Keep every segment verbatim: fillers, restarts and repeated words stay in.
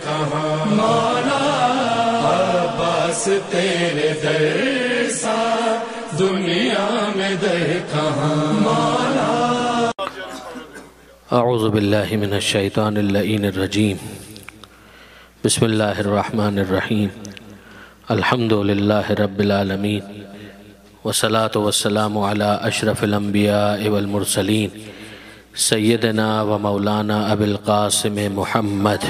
کہاں مولا، عباس تیرے در سا دنیا میں در کہاں مولا۔ اعوذ باللہ من الشیطان اللعین الرجیم، بسم اللہ الرحمن الرحیم، الحمد للہ رب العالمین، والصلاة والسلام علی اشرف الانبیاء والمرسلین، سیدنا و مولانا ابی القاسم محمد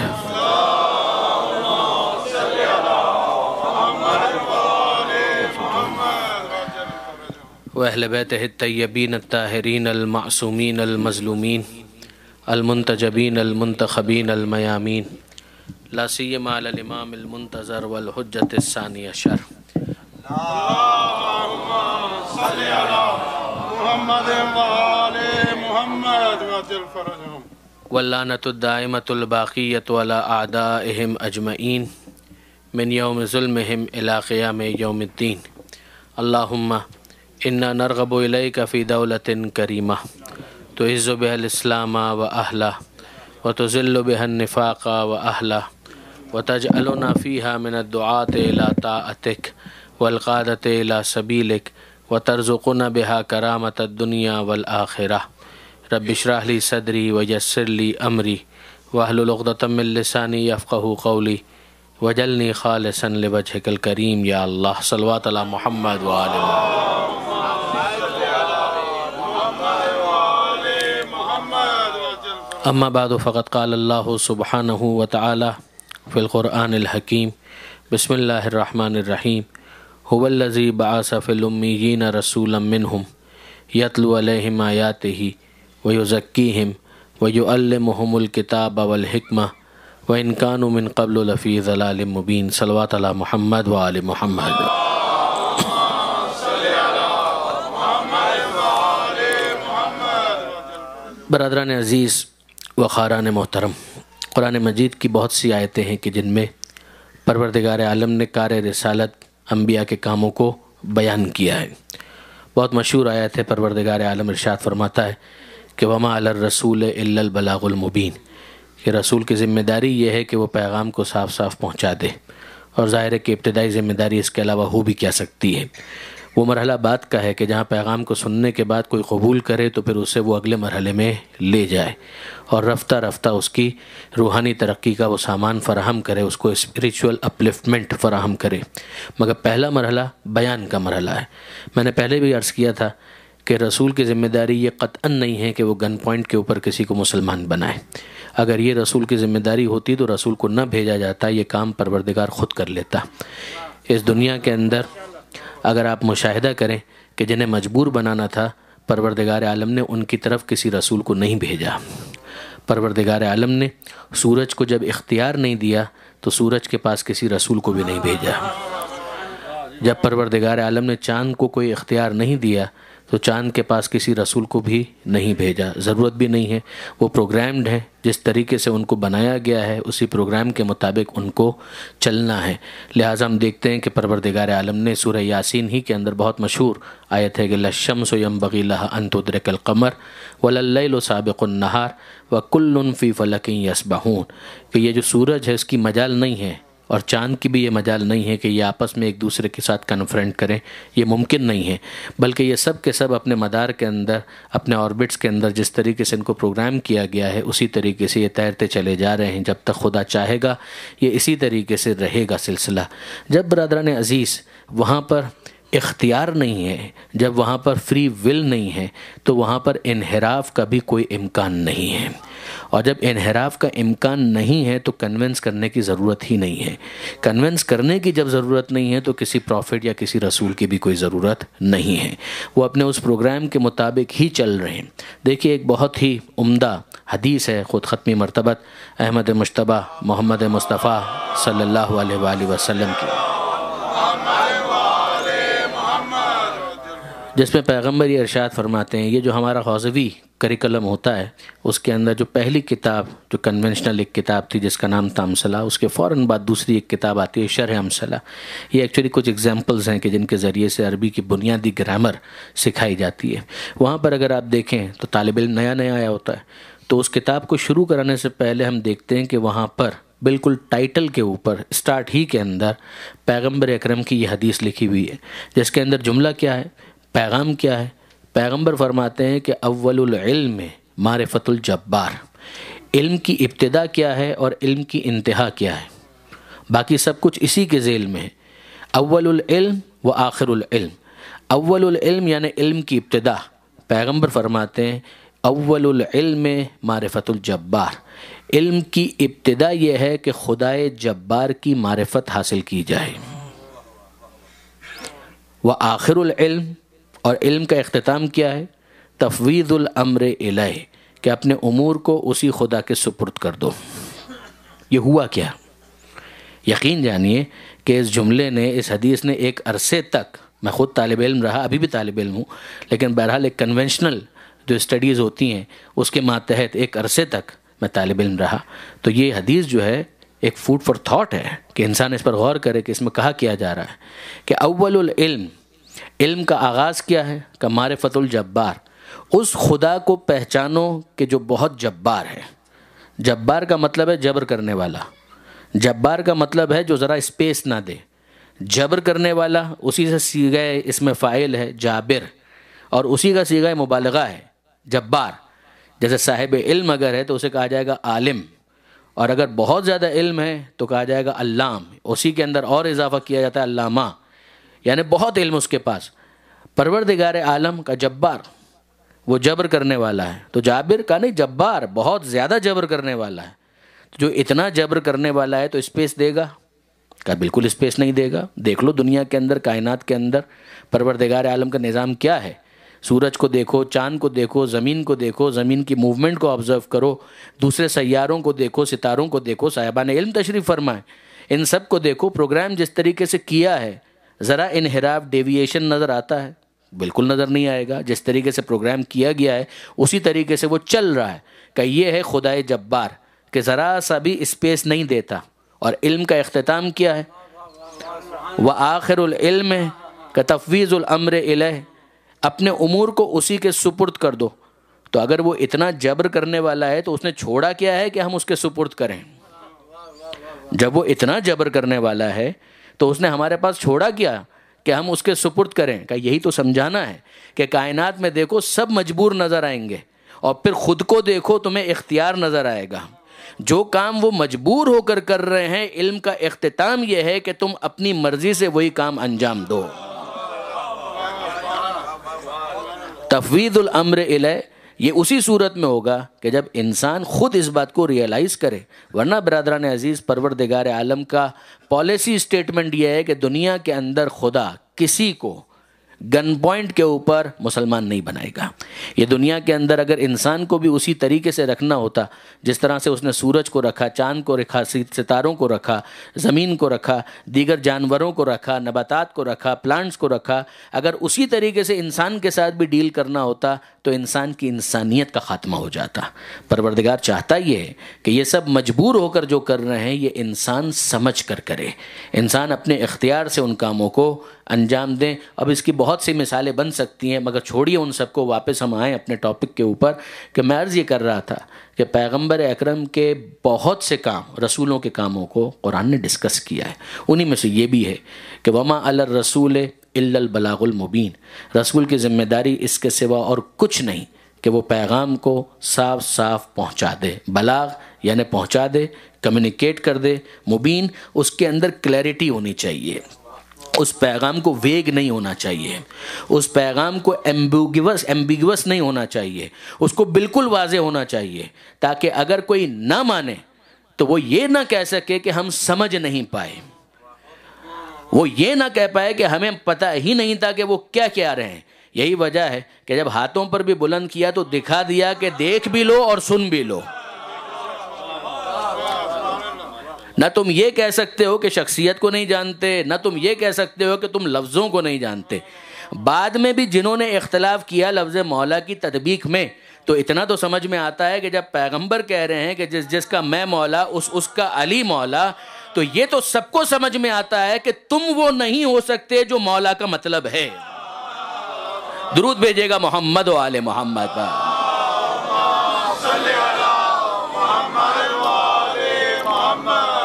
وأہل بیتہ الطیبین الطاہرین المعصومین المظلومین المنتجبین المنتخبین المیامین، لا سیما علی الامام المنتظر والحجۃ الثانی عشر۔ اللہم صلی علی محمد وآل محمد وعجل فرجہم، واللعنۃ الدائمۃ الباقیۃ علی اعدائہم اجمعین من یوم ظلمہم الی قیام یوم الدین۔ اللہم انا نرغب الیک فی دولۃ کریمہ تعز بها الاسلام و اہلہ وتذل بها النفاق و اہلہ وتجعلنا فیہا من الدعاة الی طاعتک والقادة الی سبیلک وترزقنا بها کرامۃ الدنیا والآخرہ۔ رب اشرح لی صدری ویسر لی امری واحلل عقدۃ من لسانی یفقہوا قولی وجعلنی خالصا لوجہک الکریم۔ یا اللہ صلوات علی محمد وآل محمد۔ اما بعد فقد قال اللہ سبحانہ وتعالی فی القرآن الحکیم، بسم اللہ الرحمن الرحیم، هو الذی بعث فی الامیین رسولا منہم یتلو علیہم آیاتہ ویزکیہم ویعلمہم الکتاب والحکمہ وإن كانوا من قبل لفی ضلال مبین۔ صلوات علی محمد وآل محمد۔ برادران عزیز و خاران محترم، قرآن مجید کی بہت سی آیتیں ہیں کہ جن میں پروردگار عالم نے کار رسالت انبیاء کے کاموں کو بیان کیا ہے۔ بہت مشہور آیت ہے، پروردگار عالم ارشاد فرماتا ہے کہ وما علی الرسول الا البلاغ المبین، کہ رسول کی ذمہ داری یہ ہے کہ وہ پیغام کو صاف صاف پہنچا دے، اور ظاہر ہے کہ ابتدائی ذمہ داری اس کے علاوہ ہو بھی کیا سکتی ہے۔ وہ مرحلہ بات کا ہے کہ جہاں پیغام کو سننے کے بعد کوئی قبول کرے تو پھر اسے وہ اگلے مرحلے میں لے جائے اور رفتہ رفتہ اس کی روحانی ترقی کا وہ سامان فراہم کرے، اس کو اسپریچول اپلفٹمنٹ فراہم کرے۔ مگر پہلا مرحلہ بیان کا مرحلہ ہے۔ میں نے پہلے بھی عرض کیا تھا کہ رسول کی ذمہ داری یہ قطعاً نہیں ہے کہ وہ گن پوائنٹ کے اوپر کسی کو مسلمان بنائے۔ اگر یہ رسول کی ذمہ داری ہوتی تو رسول کو نہ بھیجا جاتا، یہ کام پروردگار خود کر لیتا۔ اس دنیا کے اندر اگر آپ مشاہدہ کریں کہ جنہیں مجبور بنانا تھا، پروردگار عالم نے ان کی طرف کسی رسول کو نہیں بھیجا۔ پروردگار عالم نے سورج کو جب اختیار نہیں دیا تو سورج کے پاس کسی رسول کو بھی نہیں بھیجا۔ جب پروردگار عالم نے چاند کو کوئی اختیار نہیں دیا تو چاند کے پاس کسی رسول کو بھی نہیں بھیجا، ضرورت بھی نہیں ہے۔ وہ پروگرامڈ ہیں، جس طریقے سے ان کو بنایا گیا ہے اسی پروگرام کے مطابق ان کو چلنا ہے۔ لہٰذا ہم دیکھتے ہیں کہ پروردگار عالم نے سورہ یاسین ہی کے اندر بہت مشہور آیت ہے کہ لَلشَّمْسُ يَنبَغِي لَهَا أَن تُدْرِكَ الْقَمَرَ وَلَلَّيْلُ سَابِقُ النَّهَارِ وَكُلٌّ فِي فَلَكٍ يَسْبَحُونَ، کہ یہ جو سورج ہے اس کی مجال نہیں ہے اور چاند کی بھی یہ مجال نہیں ہے کہ یہ آپس میں ایک دوسرے کے ساتھ کنفرنٹ کریں، یہ ممکن نہیں ہے، بلکہ یہ سب کے سب اپنے مدار کے اندر، اپنے آربٹس کے اندر جس طریقے سے ان کو پروگرام کیا گیا ہے اسی طریقے سے یہ تیرتے چلے جا رہے ہیں۔ جب تک خدا چاہے گا یہ اسی طریقے سے رہے گا سلسلہ۔ جب برادران عزیز وہاں پر اختیار نہیں ہے، جب وہاں پر فری ول نہیں ہے تو وہاں پر انحراف کا بھی کوئی امکان نہیں ہے، اور جب انحراف کا امکان نہیں ہے تو کنونس کرنے کی ضرورت ہی نہیں ہے۔ کنونس کرنے کی جب ضرورت نہیں ہے تو کسی پروفٹ یا کسی رسول کی بھی کوئی ضرورت نہیں ہے، وہ اپنے اس پروگرام کے مطابق ہی چل رہے ہیں۔ دیکھیے ایک بہت ہی عمدہ حدیث ہے خود ختمی مرتبت احمد مجتبیٰ محمد مصطفیٰ صلی اللہ علیہ وآلہ وسلم کی، جس میں پیغمبر یہ ارشاد فرماتے ہیں، یہ جو ہمارا حوزوی کریکلم ہوتا ہے اس کے اندر جو پہلی کتاب جو کنونشنل ایک کتاب تھی جس کا نام تھا امثلہ، اس کے فوراً بعد دوسری ایک کتاب آتی ہے شرح امثلہ۔ یہ ایکچولی کچھ ایگزامپلز ہیں کہ جن کے ذریعے سے عربی کی بنیادی گرامر سکھائی جاتی ہے۔ وہاں پر اگر آپ دیکھیں تو طالب علم نیا نیا آیا ہوتا ہے تو اس کتاب کو شروع کرانے سے پہلے ہم دیکھتے ہیں کہ وہاں پر بالکل ٹائٹل کے اوپر اسٹارٹ ہی کے اندر پیغمبر اکرم کی یہ حدیث لکھی ہوئی ہے، جس کے اندر جملہ کیا ہے، پیغام کیا ہے؟ پیغمبر فرماتے ہیں کہ اول العلم معرفت الجبار، علم کی ابتدا کیا ہے اور علم کی انتہا کیا ہے، باقی سب کچھ اسی کے ذیل میں ہے۔ اول العلم و آخر العلم، اول العلم یعنی علم کی ابتدا، پیغمبر فرماتے ہیں اول العلم معرفت الجبار، علم کی ابتدا یہ ہے کہ خدائے جبار کی معرفت حاصل کی جائے، وآخر العلم، اور علم کا اختتام کیا ہے، تفویض الامر الیہ، کہ اپنے امور کو اسی خدا کے سپرد کر دو۔ یہ ہوا کیا؟ یقین جانیے کہ اس جملے نے، اس حدیث نے ایک عرصے تک، میں خود طالب علم رہا، ابھی بھی طالب علم ہوں، لیکن بہرحال ایک کنونشنل جو اسٹڈیز ہوتی ہیں اس کے ماتحت ایک عرصے تک میں طالب علم رہا، تو یہ حدیث جو ہے ایک فوڈ فار تھاٹ ہے کہ انسان اس پر غور کرے کہ اس میں کہا کیا جا رہا ہے کہ اول العلم، علم کا آغاز کیا ہے کہ معرفت الجبار، اس خدا کو پہچانو کہ جو بہت جبار ہے۔ جبار کا مطلب ہے جبر کرنے والا، جبار کا مطلب ہے جو ذرا اسپیس نہ دے، جبر کرنے والا اسی سے صیغہ اس میں فاعل ہے جابر، اور اسی کا صیغہ مبالغہ ہے جبار۔ جیسے صاحب علم اگر ہے تو اسے کہا جائے گا عالم، اور اگر بہت زیادہ علم ہے تو کہا جائے گا علام، اسی کے اندر اور اضافہ کیا جاتا ہے علامہ، یعنی بہت علم اس کے پاس۔ پروردگار عالم کا جبار، وہ جبر کرنے والا ہے، تو جابر کا نہیں، جبار، بہت زیادہ جبر کرنے والا ہے۔ جو اتنا جبر کرنے والا ہے تو اسپیس دے گا؟ کا بالکل اسپیس نہیں دے گا۔ دیکھ لو دنیا کے اندر، کائنات کے اندر پروردگار عالم کا نظام کیا ہے، سورج کو دیکھو، چاند کو دیکھو، زمین کو دیکھو، زمین کی موومنٹ کو آبزرو کرو، دوسرے سیاروں کو دیکھو، ستاروں کو دیکھو، صاحبان علم تشریف فرمائیں، ان سب کو دیکھو، پروگرام جس طریقے سے کیا ہے، ذرا انحراف، ڈیویشن نظر آتا ہے؟ بالکل نظر نہیں آئے گا۔ جس طریقے سے پروگرام کیا گیا ہے اسی طریقے سے وہ چل رہا ہے، کہ یہ ہے خدائے جبار کہ ذرا سا بھی اسپیس نہیں دیتا۔ اور علم کا اختتام کیا ہے، وآخر العلم کا تفویض الامر الیہ، اپنے امور کو اسی کے سپرد کر دو۔ تو اگر وہ اتنا جبر کرنے والا ہے تو اس نے چھوڑا کیا ہے کہ ہم اس کے سپرد کریں؟ جب وہ اتنا جبر کرنے والا ہے تو اس نے ہمارے پاس چھوڑا کیا کہ ہم اس کے سپرد کریں؟ کہ یہی تو سمجھانا ہے کہ کائنات میں دیکھو سب مجبور نظر آئیں گے، اور پھر خود کو دیکھو تمہیں اختیار نظر آئے گا۔ جو کام وہ مجبور ہو کر کر رہے ہیں، علم کا اختتام یہ ہے کہ تم اپنی مرضی سے وہی کام انجام دو۔ تفویض الامر الیہ یہ اسی صورت میں ہوگا کہ جب انسان خود اس بات کو ریئلائز کرے، ورنہ برادران عزیز پروردگار عالم کا پالیسی اسٹیٹمنٹ یہ ہے کہ دنیا کے اندر خدا کسی کو گن پوائنٹ کے اوپر مسلمان نہیں بنائے گا۔ یہ دنیا کے اندر اگر انسان کو بھی اسی طریقے سے رکھنا ہوتا جس طرح سے اس نے سورج کو رکھا، چاند کو رکھا، ستاروں کو رکھا، زمین کو رکھا، دیگر جانوروں کو رکھا، نباتات کو رکھا، پلانٹس کو رکھا، اگر اسی طریقے سے انسان کے ساتھ بھی ڈیل کرنا ہوتا تو انسان کی انسانیت کا خاتمہ ہو جاتا۔ پروردگار چاہتا یہ ہے کہ یہ سب مجبور ہو کر جو کر رہے ہیں یہ انسان سمجھ کر کرے، انسان اپنے اختیار سے ان کاموں کو انجام دیں۔ اب اس کی بہت سی مثالیں بن سکتی ہیں، مگر چھوڑیے ان سب کو، واپس ہم آئیں اپنے ٹاپک کے اوپر کہ میں عرض یہ کر رہا تھا کہ پیغمبر اکرم کے بہت سے کام، رسولوں کے کاموں کو قرآن نے ڈسکس کیا ہے۔ انہی میں سے یہ بھی ہے کہ وما علی الرسول الا البلاغ المبین، رسول کی ذمہ داری اس کے سوا اور کچھ نہیں کہ وہ پیغام کو صاف صاف پہنچا دے۔ بلاغ یعنی پہنچا دے، کمیونیکیٹ کر دے، مبین اس کے اندر کلیئرٹی ہونی چاہیے، اس پیغام کو ویگ نہیں ہونا چاہیے، اس پیغام کو ایمبیگوس ایمبیگوس نہیں ہونا چاہیے، اس کو بالکل واضح ہونا چاہیے، تاکہ اگر کوئی نہ مانے تو وہ یہ نہ کہہ سکے کہ ہم سمجھ نہیں پائے، وہ یہ نہ کہہ پائے کہ ہمیں پتہ ہی نہیں تھا کہ وہ کیا کہہ رہے ہیں۔ یہی وجہ ہے کہ جب ہاتھوں پر بھی بلند کیا تو دکھا دیا کہ دیکھ بھی لو اور سن بھی لو۔ نہ تم یہ کہہ سکتے ہو کہ شخصیت کو نہیں جانتے، نہ تم یہ کہہ سکتے ہو کہ تم لفظوں کو نہیں جانتے۔ بعد میں بھی جنہوں نے اختلاف کیا لفظ مولا کی تطبیق میں، تو اتنا تو سمجھ میں آتا ہے کہ جب پیغمبر کہہ رہے ہیں کہ جس جس کا میں مولا اس اس کا علی مولا، تو یہ تو سب کو سمجھ میں آتا ہے کہ تم وہ نہیں ہو سکتے جو مولا کا مطلب ہے۔ درود بھیجے گا محمد و آل محمد پر۔ صلی اللہ محمد و آل محمد۔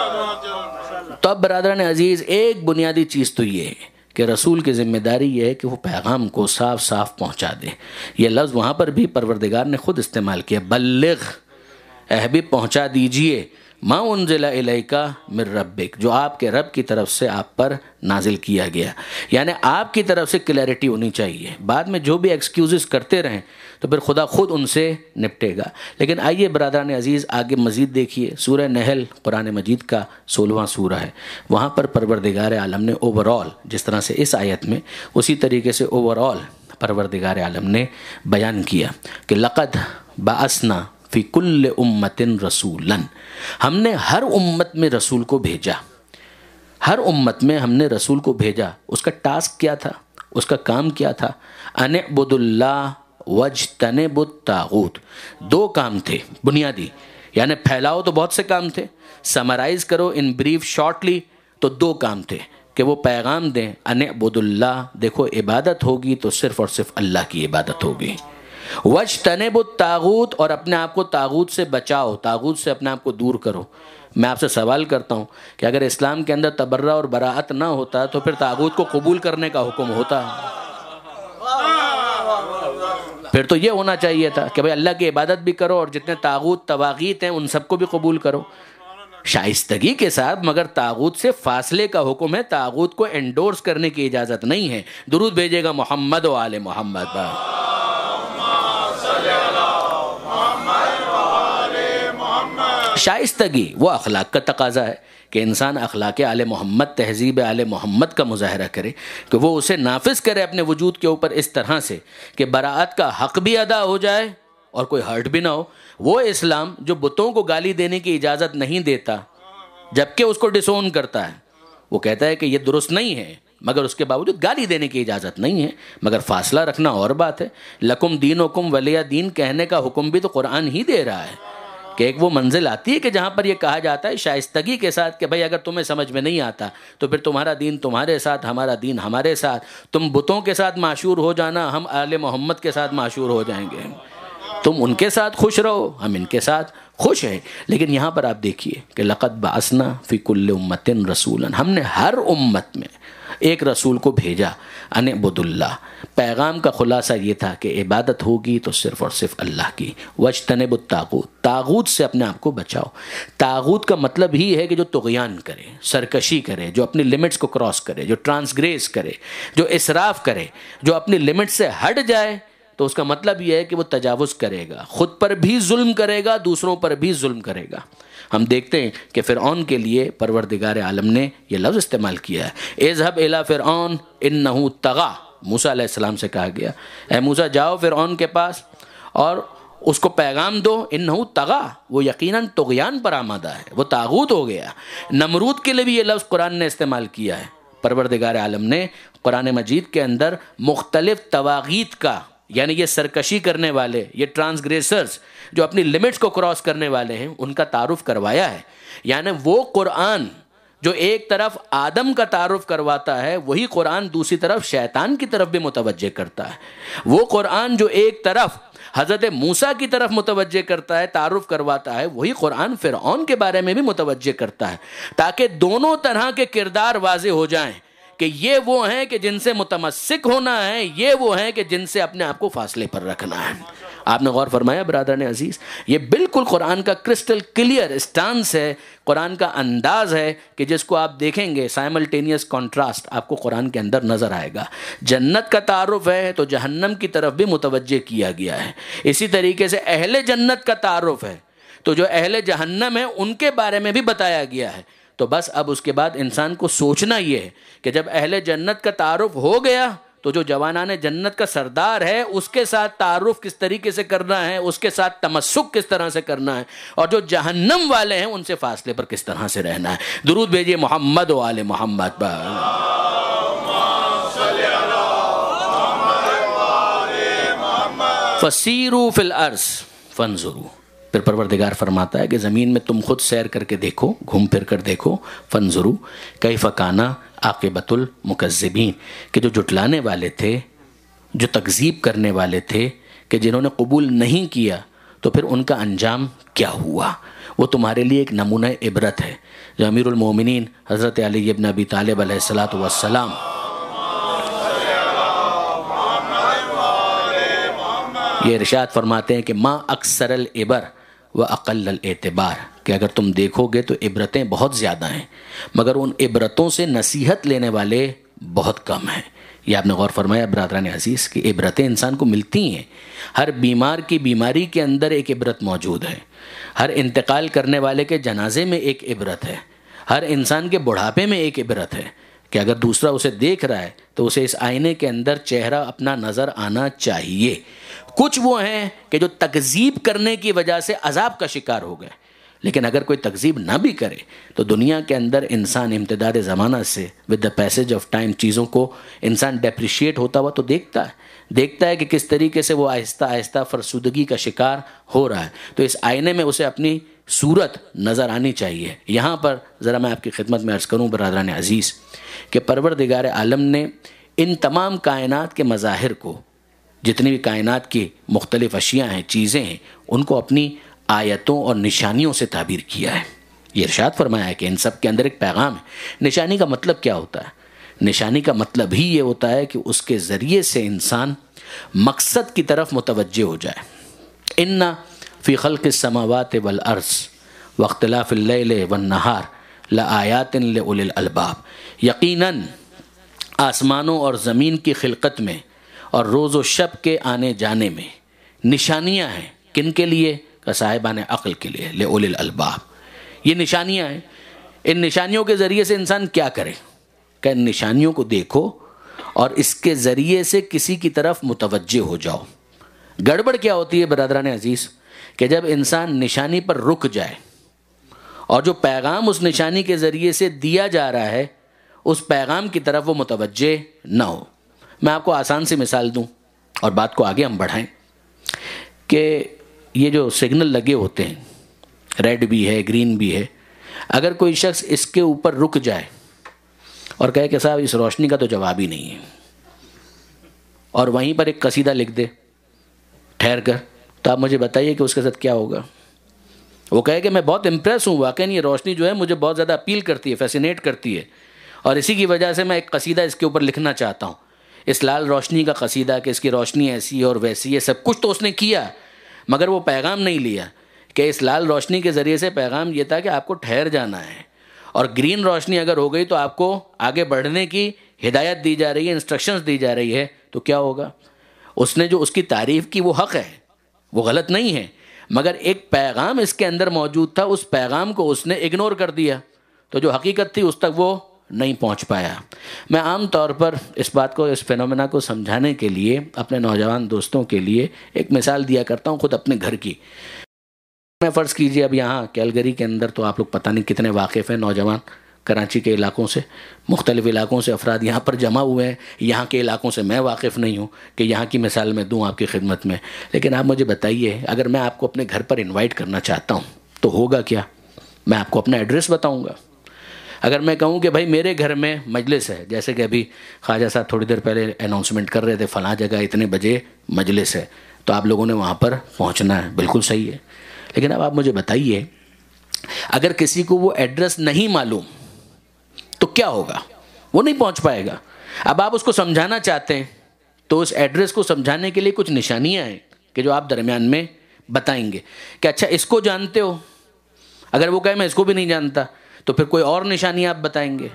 تو اب برادران عزیز ایک بنیادی چیز تو یہ ہے کہ رسول کی ذمہ داری یہ ہے کہ وہ پیغام کو صاف صاف پہنچا دے. یہ لفظ وہاں پر بھی پروردگار نے خود استعمال کیا، بلغ، اے حبیب پہنچا دیجئے، ما انزل الیک من ربک، جو آپ کے رب کی طرف سے آپ پر نازل کیا گیا. یعنی آپ کی طرف سے کلیئرٹی ہونی چاہیے. بعد میں جو بھی ایکسکیوزز کرتے رہیں تو پھر خدا خود ان سے نپٹے گا. لیکن آئیے برادران عزیز آگے مزید دیکھیے، سورہ نحل قرآن مجید کا سولہواں سورہ ہے. وہاں پر پروردگار عالم نے اوورال، جس طرح سے اس آیت میں، اسی طریقے سے اوورال پروردگار عالم نے بیان کیا کہ لقد بعثنا فی کل امت رسولا، ہم نے ہر امت میں رسول کو بھیجا. ہر امت میں ہم نے رسول کو بھیجا. اس کا ٹاسک کیا تھا؟ اس کا کام کیا تھا؟ ان اعبدوا اللہ واجتنبوا الطاغوت. دو کام تھے بنیادی. یعنی پھیلاؤ تو بہت سے کام تھے، سمرائز کرو ان بریف شارٹلی تو دو کام تھے کہ وہ پیغام دیں ان اعبدوا اللہ، دیکھو عبادت ہوگی تو صرف اور صرف اللہ کی عبادت ہوگی. واجتنبوا الطاغوت، اور اپنے آپ کو طاغوت سے بچاؤ، طاغوت سے اپنے آپ کو دور کرو. میں آپ سے سوال کرتا ہوں کہ اگر اسلام کے اندر تبرہ اور براءت نہ ہوتا تو پھر طاغوت کو قبول کرنے کا حکم ہوتا؟ پھر تو یہ ہونا چاہیے تھا کہ بھائی اللہ کی عبادت بھی کرو اور جتنے طاغوت طواغیت ہیں ان سب کو بھی قبول کرو شائستگی کے ساتھ، مگر طاغوت سے فاصلے کا حکم ہے. طاغوت کو انڈورس کرنے کی اجازت نہیں ہے. درود بھیجے گا محمد و آل محمد. شائستگی وہ اخلاق کا تقاضا ہے کہ انسان اخلاق آل محمد، تہذیب آل محمد کا مظاہرہ کرے، کہ وہ اسے نافذ کرے اپنے وجود کے اوپر اس طرح سے کہ براءت کا حق بھی ادا ہو جائے اور کوئی ہرٹ بھی نہ ہو. وہ اسلام جو بتوں کو گالی دینے کی اجازت نہیں دیتا جبکہ اس کو ڈسون کرتا ہے، وہ کہتا ہے کہ یہ درست نہیں ہے مگر اس کے باوجود گالی دینے کی اجازت نہیں ہے. مگر فاصلہ رکھنا اور بات ہے. لکم دینکم ولی دین کہنے کا حکم بھی تو قرآن ہی دے رہا ہے کہ ایک وہ منزل آتی ہے کہ جہاں پر یہ کہا جاتا ہے شائستگی کے ساتھ کہ بھائی اگر تمہیں سمجھ میں نہیں آتا تو پھر تمہارا دین تمہارے ساتھ، ہمارا دین ہمارے ساتھ. تم بتوں کے ساتھ معشور ہو جانا، ہم آل محمد کے ساتھ معشور ہو جائیں گے. تم ان کے ساتھ خوش رہو، ہم ان کے ساتھ خوش ہیں. لیکن یہاں پر آپ دیکھیے کہ لقد بعثنا فی کل امت رسولا، ہم نے ہر امت میں ایک رسول کو بھیجا. ان اعبدوا اللہ، پیغام کا خلاصہ یہ تھا کہ عبادت ہوگی تو صرف اور صرف اللہ کی. واجتنبوا الطاغوت، طاغوت سے اپنے آپ کو بچاؤ. طاغوت کا مطلب ہی ہے کہ جو طغیان کرے، سرکشی کرے، جو اپنی لیمٹس کو کراس کرے، جو ٹرانسگریس کرے، جو اسراف کرے، جو اپنی لیمٹ سے ہٹ جائے. تو اس کا مطلب یہ ہے کہ وہ تجاوز کرے گا، خود پر بھی ظلم کرے گا، دوسروں پر بھی ظلم کرے گا. ہم دیکھتے ہیں کہ فرعون کے لیے پروردگار عالم نے یہ لفظ استعمال کیا ہے، اذهب الى فرعون انه طغى. موسیٰ علیہ السلام سے کہا گیا اے موسیٰ جاؤ فرعون کے پاس اور اس کو پیغام دو، انه طغى، وہ یقیناً طغیان پر آمادہ ہے، وہ طاغوت ہو گیا. نمرود کے لیے بھی یہ لفظ قرآن نے استعمال کیا ہے. پروردگار عالم نے قرآن مجید کے اندر مختلف طواغیت کا، یعنی یہ سرکشی کرنے والے، یہ ٹرانسگریسرز جو اپنی لیمٹس کو کراس کرنے والے ہیں، ان کا تعارف کروایا ہے. یعنی وہ قرآن جو ایک طرف آدم کا تعارف کرواتا ہے، وہی قرآن دوسری طرف شیطان کی طرف بھی متوجہ کرتا ہے. وہ قرآن جو ایک طرف حضرت موسیٰ کی طرف متوجہ کرتا ہے، تعارف کرواتا ہے، وہی قرآن فرعون کے بارے میں بھی متوجہ کرتا ہے، تاکہ دونوں طرح کے کردار واضح ہو جائیں کہ یہ وہ ہیں کہ جن سے متمسک ہونا ہے، یہ وہ ہیں کہ جن سے اپنے آپ کو فاصلے پر رکھنا ہے. آپ نے غور فرمایا برادران عزیز، یہ بالکل قرآن کا کرسٹل کلیئر اسٹانس ہے، قرآن کا انداز ہے کہ جس کو آپ دیکھیں گے سائملٹینیس کانٹراسٹ آپ کو قرآن کے اندر نظر آئے گا. جنت کا تعارف ہے تو جہنم کی طرف بھی متوجہ کیا گیا ہے. اسی طریقے سے اہل جنت کا تعارف ہے تو جو اہل جہنم ہیں ان کے بارے میں بھی بتایا گیا ہے. تو بس اب اس کے بعد انسان کو سوچنا یہ ہے کہ جب اہل جنت کا تعارف ہو گیا تو جو جوانان جنت کا سردار ہے اس کے ساتھ تعارف کس طریقے سے کرنا ہے، اس کے ساتھ تمسک کس طرح سے کرنا ہے، اور جو جہنم والے ہیں ان سے فاصلے پر کس طرح سے رہنا ہے. درود بھیجیے محمد و آل محمد پر. فسیروا فی الارض فانظروا، پھر پروردگار فرماتا ہے کہ زمین میں تم خود سیر کر کے دیکھو، گھوم پھر کر دیکھو. فانظروا کیف کان عاقبۃ المکذبین، کہ جو جھٹلانے والے تھے، جو تکذیب کرنے والے تھے، کہ جنہوں نے قبول نہیں کیا تو پھر ان کا انجام کیا ہوا. وہ تمہارے لیے ایک نمونہ عبرت ہے، جو امیر المومنین حضرت علی ابن ابی طالب علیہ الصلاۃ والسلام یہ ارشاد فرماتے ہیں کہ ما اکثر العبر و اقل الاعتبار، کہ اگر تم دیکھو گے تو عبرتیں بہت زیادہ ہیں مگر ان عبرتوں سے نصیحت لینے والے بہت کم ہیں۔ یہ آپ نے غور فرمایا برادران عزیز کہ عبرتیں انسان کو ملتی ہیں، ہر بیمار کی بیماری کے اندر ایک عبرت موجود ہے، ہر انتقال کرنے والے کے جنازے میں ایک عبرت ہے، ہر انسان کے بڑھاپے میں ایک عبرت ہے کہ اگر دوسرا اسے دیکھ رہا ہے تو اسے اس آئینے کے اندر چہرہ اپنا نظر آنا چاہیے۔ کچھ وہ ہیں کہ جو تکذیب کرنے کی وجہ سے عذاب کا شکار ہو گئے، لیکن اگر کوئی تکذیب نہ بھی کرے تو دنیا کے اندر انسان امتداد زمانہ سے with the passage of time چیزوں کو انسان ڈیپریشیٹ ہوتا ہوا تو دیکھتا ہے دیکھتا ہے کہ کس طریقے سے وہ آہستہ آہستہ فرسودگی کا شکار ہو رہا ہے، تو اس آئینے میں اسے اپنی صورت نظر آنی چاہیے۔ یہاں پر ذرا میں آپ کی خدمت میں عرض کروں برادران عزیز کہ پروردگار عالم نے ان تمام کائنات کے مظاہر کو، جتنی بھی کائنات کی مختلف اشیاء ہیں، چیزیں ہیں، ان کو اپنی آیتوں اور نشانیوں سے تعبیر کیا ہے۔ یہ ارشاد فرمایا ہے کہ ان سب کے اندر ایک پیغام ہے۔ نشانی کا مطلب کیا ہوتا ہے؟ نشانی کا مطلب ہی یہ ہوتا ہے کہ اس کے ذریعے سے انسان مقصد کی طرف متوجہ ہو جائے۔ ان فی خلق السماوات والارض واختلاف اللیل والنہار لآیات لأولی الالباب، یقیناً آسمانوں اور زمین کی خلقت میں اور روز و شب کے آنے جانے میں نشانیاں ہیں۔ کن کے لیے؟ کہ صاحبان عقل کے لیے، لأولی الالباب۔ یہ نشانیاں ہیں، ان نشانیوں کے ذریعے سے انسان کیا کرے؟ کہ ان نشانیوں کو دیکھو اور اس کے ذریعے سے کسی کی طرف متوجہ ہو جاؤ۔ گڑبڑ کیا ہوتی ہے برادران عزیز کہ جب انسان نشانی پر رک جائے اور جو پیغام اس نشانی کے ذریعے سے دیا جا رہا ہے اس پیغام کی طرف وہ متوجہ نہ ہو۔ میں آپ کو آسان سی مثال دوں اور بات کو آگے ہم بڑھائیں کہ یہ جو سگنل لگے ہوتے ہیں، ریڈ بھی ہے، گرین بھی ہے، اگر کوئی شخص اس کے اوپر رک جائے اور کہے کہ صاحب اس روشنی کا تو جواب ہی نہیں ہے، اور وہیں پر ایک قصیدہ لکھ دے ٹھہر کر، تو آپ مجھے بتائیے کہ اس کے ساتھ کیا ہوگا؟ وہ کہے کہ میں بہت امپریس ہوں، واقعی یہ روشنی جو ہے مجھے بہت زیادہ اپیل کرتی ہے، فیسینیٹ کرتی ہے، اور اسی کی وجہ سے میں ایک قصیدہ اس کے اوپر لکھنا چاہتا ہوں، اس لال روشنی کا قصیدہ کہ اس کی روشنی ایسی ہے اور ویسی ہے۔ سب کچھ تو اس نے کیا مگر وہ پیغام نہیں لیا کہ اس لال روشنی کے ذریعے سے پیغام یہ تھا کہ آپ کو ٹھہر جانا ہے، اور گرین روشنی اگر ہو گئی تو آپ کو آگے بڑھنے کی ہدایت دی جا رہی ہے، انسٹرکشنز دی جا رہی ہے، تو کیا ہوگا؟ اس نے جو اس کی تعریف کی وہ حق ہے، وہ غلط نہیں ہے، مگر ایک پیغام اس کے اندر موجود تھا، اس پیغام کو اس نے اگنور کر دیا، تو جو حقیقت تھی اس تک وہ نہیں پہنچ پایا۔ میں عام طور پر اس بات کو، اس فینومینا کو سمجھانے کے لیے اپنے نوجوان دوستوں کے لیے ایک مثال دیا کرتا ہوں خود اپنے گھر کی۔ میں فرض کیجئے اب یہاں کیلگری کے اندر تو آپ لوگ پتہ نہیں کتنے واقف ہیں نوجوان، کراچی کے علاقوں سے، مختلف علاقوں سے افراد یہاں پر جمع ہوئے ہیں، یہاں کے علاقوں سے میں واقف نہیں ہوں کہ یہاں کی مثال میں دوں آپ کی خدمت میں، لیکن آپ مجھے بتائیے اگر میں آپ کو اپنے گھر پر انوائٹ کرنا چاہتا ہوں تو ہوگا کیا؟ میں آپ کو اپنا ایڈریس بتاؤں گا۔ اگر میں کہوں کہ بھائی میرے گھر میں مجلس ہے، جیسے کہ ابھی خواجہ صاحب تھوڑی دیر پہلے اناؤنسمنٹ کر رہے تھے فلاں جگہ اتنے بجے مجلس ہے، تو آپ لوگوں نے وہاں پر پہنچنا ہے، بالکل صحیح ہے، لیکن اب آپ مجھے بتائیے اگر کسی کو وہ ایڈریس نہیں معلوم تو کیا ہوگا؟ وہ نہیں پہنچ پائے گا۔ اب آپ اس کو سمجھانا چاہتے ہیں تو اس ایڈریس کو سمجھانے کے لیے کچھ نشانیاں ہیں کہ جو آپ درمیان میں بتائیں گے کہ اچھا اس کو جانتے ہو؟ اگر وہ کہے میں اس کو بھی نہیں جانتا تو پھر کوئی اور نشانی آپ بتائیں گے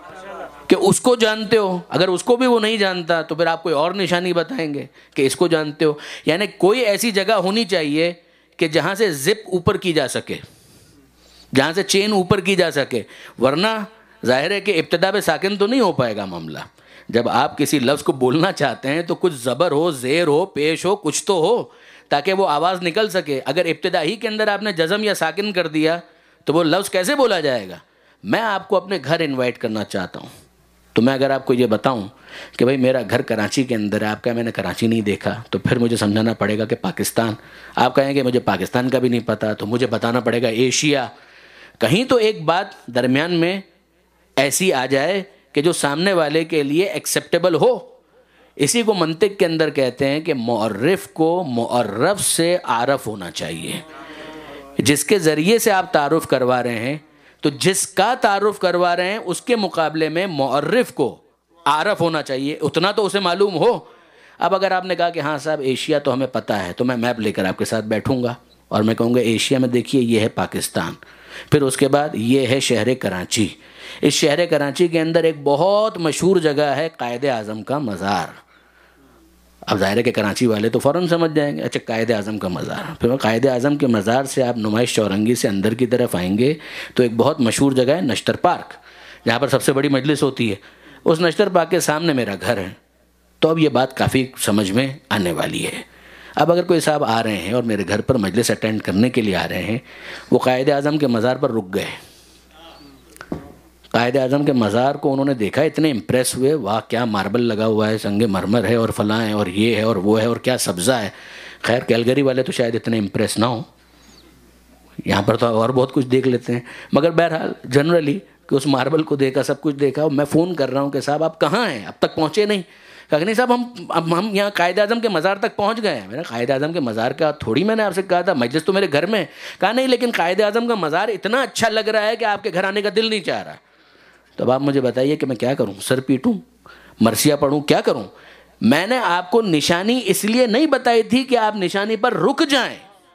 کہ اس کو جانتے ہو، اگر اس کو بھی وہ نہیں جانتا تو پھر آپ کوئی اور نشانی بتائیں گے کہ اس کو جانتے ہو۔ یعنی کوئی ایسی جگہ ہونی چاہیے کہ جہاں سے زپ اوپر کی جا سکے، جہاں سے چین اوپر کی جا سکے، ورنہ ظاہر ہے کہ ابتدا پہ ساکن تو نہیں ہو پائے گا معاملہ۔ جب آپ کسی لفظ کو بولنا چاہتے ہیں تو کچھ زبر ہو، زیر ہو، پیش ہو، کچھ تو ہو تاکہ وہ آواز نکل سکے۔ اگر ابتدا ہی کے اندر آپ نے جزم یا ساکن کر دیا تو وہ لفظ کیسے بولا جائے گا؟ میں آپ کو اپنے گھر انوائٹ کرنا چاہتا ہوں تو میں اگر آپ کو یہ بتاؤں کہ بھائی میرا گھر کراچی کے اندر ہے، آپ کہیں میں نے کراچی نہیں دیکھا، تو پھر مجھے سمجھانا پڑے گا کہ پاکستان، آپ کہیں کہ مجھے پاکستان کا بھی نہیں پتہ تو مجھے بتانا پڑے گا ایشیا، کہیں تو ایک بات درمیان میں ایسی آ جائے کہ جو سامنے والے کے لیے ایکسیپٹیبل ہو۔ اسی کو منطق کے اندر کہتے ہیں کہ معرف کو معرف سے عارف ہونا چاہیے۔ جس کے ذریعے سے آپ تعارف کروا رہے ہیں تو جس کا تعارف کروا رہے ہیں اس کے مقابلے میں معرف کو عارف ہونا چاہیے، اتنا تو اسے معلوم ہو۔ اب اگر آپ نے کہا کہ ہاں صاحب ایشیا تو ہمیں پتہ ہے، تو میں میپ لے کر آپ کے ساتھ بیٹھوں گا اور میں کہوں گا ایشیا میں دیکھیے یہ ہے پاکستان، پھر اس کے بعد یہ ہے شہر کراچی، اس شہر کراچی کے اندر ایک بہت مشہور جگہ ہے قائد اعظم کا مزار۔ اب ظاہر ہے کہ کراچی والے تو فوراً سمجھ جائیں گے اچھا قائد اعظم کا مزار، پھر قائد اعظم کے مزار سے آپ نمائش چورنگی سے اندر کی طرف آئیں گے تو ایک بہت مشہور جگہ ہے نشتر پارک، جہاں پر سب سے بڑی مجلس ہوتی ہے، اس نشتر پارک کے سامنے میرا گھر ہے۔ تو اب یہ بات کافی سمجھ میں آنے والی ہے۔ اب اگر کوئی صاحب آ رہے ہیں اور میرے گھر پر مجلس اٹینڈ کرنے کے لیے آ رہے ہیں، وہ قائد اعظم کے مزار پر رک گئے، قائد اعظم کے مزار کو انہوں نے دیکھا، اتنے امپریس ہوئے، واہ کیا ماربل لگا ہوا ہے، سنگ مرمر ہے اور فلاں ہے اور یہ ہے اور وہ ہے اور کیا سبزہ ہے۔ خیر کیلگری والے تو شاید اتنے امپریس نہ ہوں، یہاں پر تو اور بہت کچھ دیکھ لیتے ہیں، مگر بہرحال جنرلی کہ اس ماربل کو دیکھا، سب کچھ دیکھا، میں فون کر رہا ہوں کہ صاحب آپ کہاں ہیں، اب تک پہنچے نہیں؟ کہا نہیں صاحب ہم اب ہم یہاں قائد اعظم کے مزار تک پہنچ گئے ہیں۔ میں نے قائد اعظم کے مزار کا تھوڑی میں نے آپ سے کہا تھا، مجلس تو میرے گھر میں ہے۔ کہا نہیں لیکن قائد اعظم کا مزار اتنا اچھا لگ رہا ہے کہ آپ کے گھر آنے کا دل نہیں چاہ رہا۔ تو اب آپ مجھے بتائیے کہ میں کیا کروں، سر پیٹوں، مرثیہ پڑھوں، کیا کروں؟ میں نے آپ کو نشانی اس لیے نہیں بتائی تھی کہ آپ نشانی پر رک جائیں،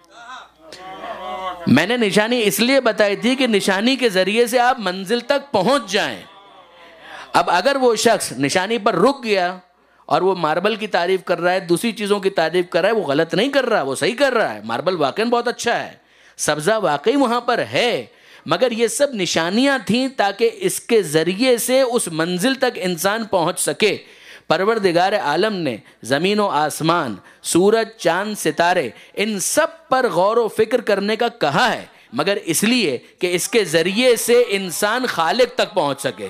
میں نے نشانی اس لیے بتائی تھی کہ نشانی کے ذریعے سے آپ منزل تک پہنچ جائیں۔ اب اگر وہ شخص نشانی پر رک گیا اور وہ ماربل کی تعریف کر رہا ہے، دوسری چیزوں کی تعریف کر رہا ہے، وہ غلط نہیں کر رہا، وہ صحیح کر رہا ہے، ماربل واقعی بہت اچھا ہے، سبزہ واقعی وہاں پر ہے، مگر یہ سب نشانیاں تھیں تاکہ اس کے ذریعے سے اس منزل تک انسان پہنچ سکے۔ پروردگار عالم نے زمین و آسمان، سورج، چاند، ستارے، ان سب پر غور و فکر کرنے کا کہا ہے، مگر اس لیے کہ اس کے ذریعے سے انسان خالق تک پہنچ سکے۔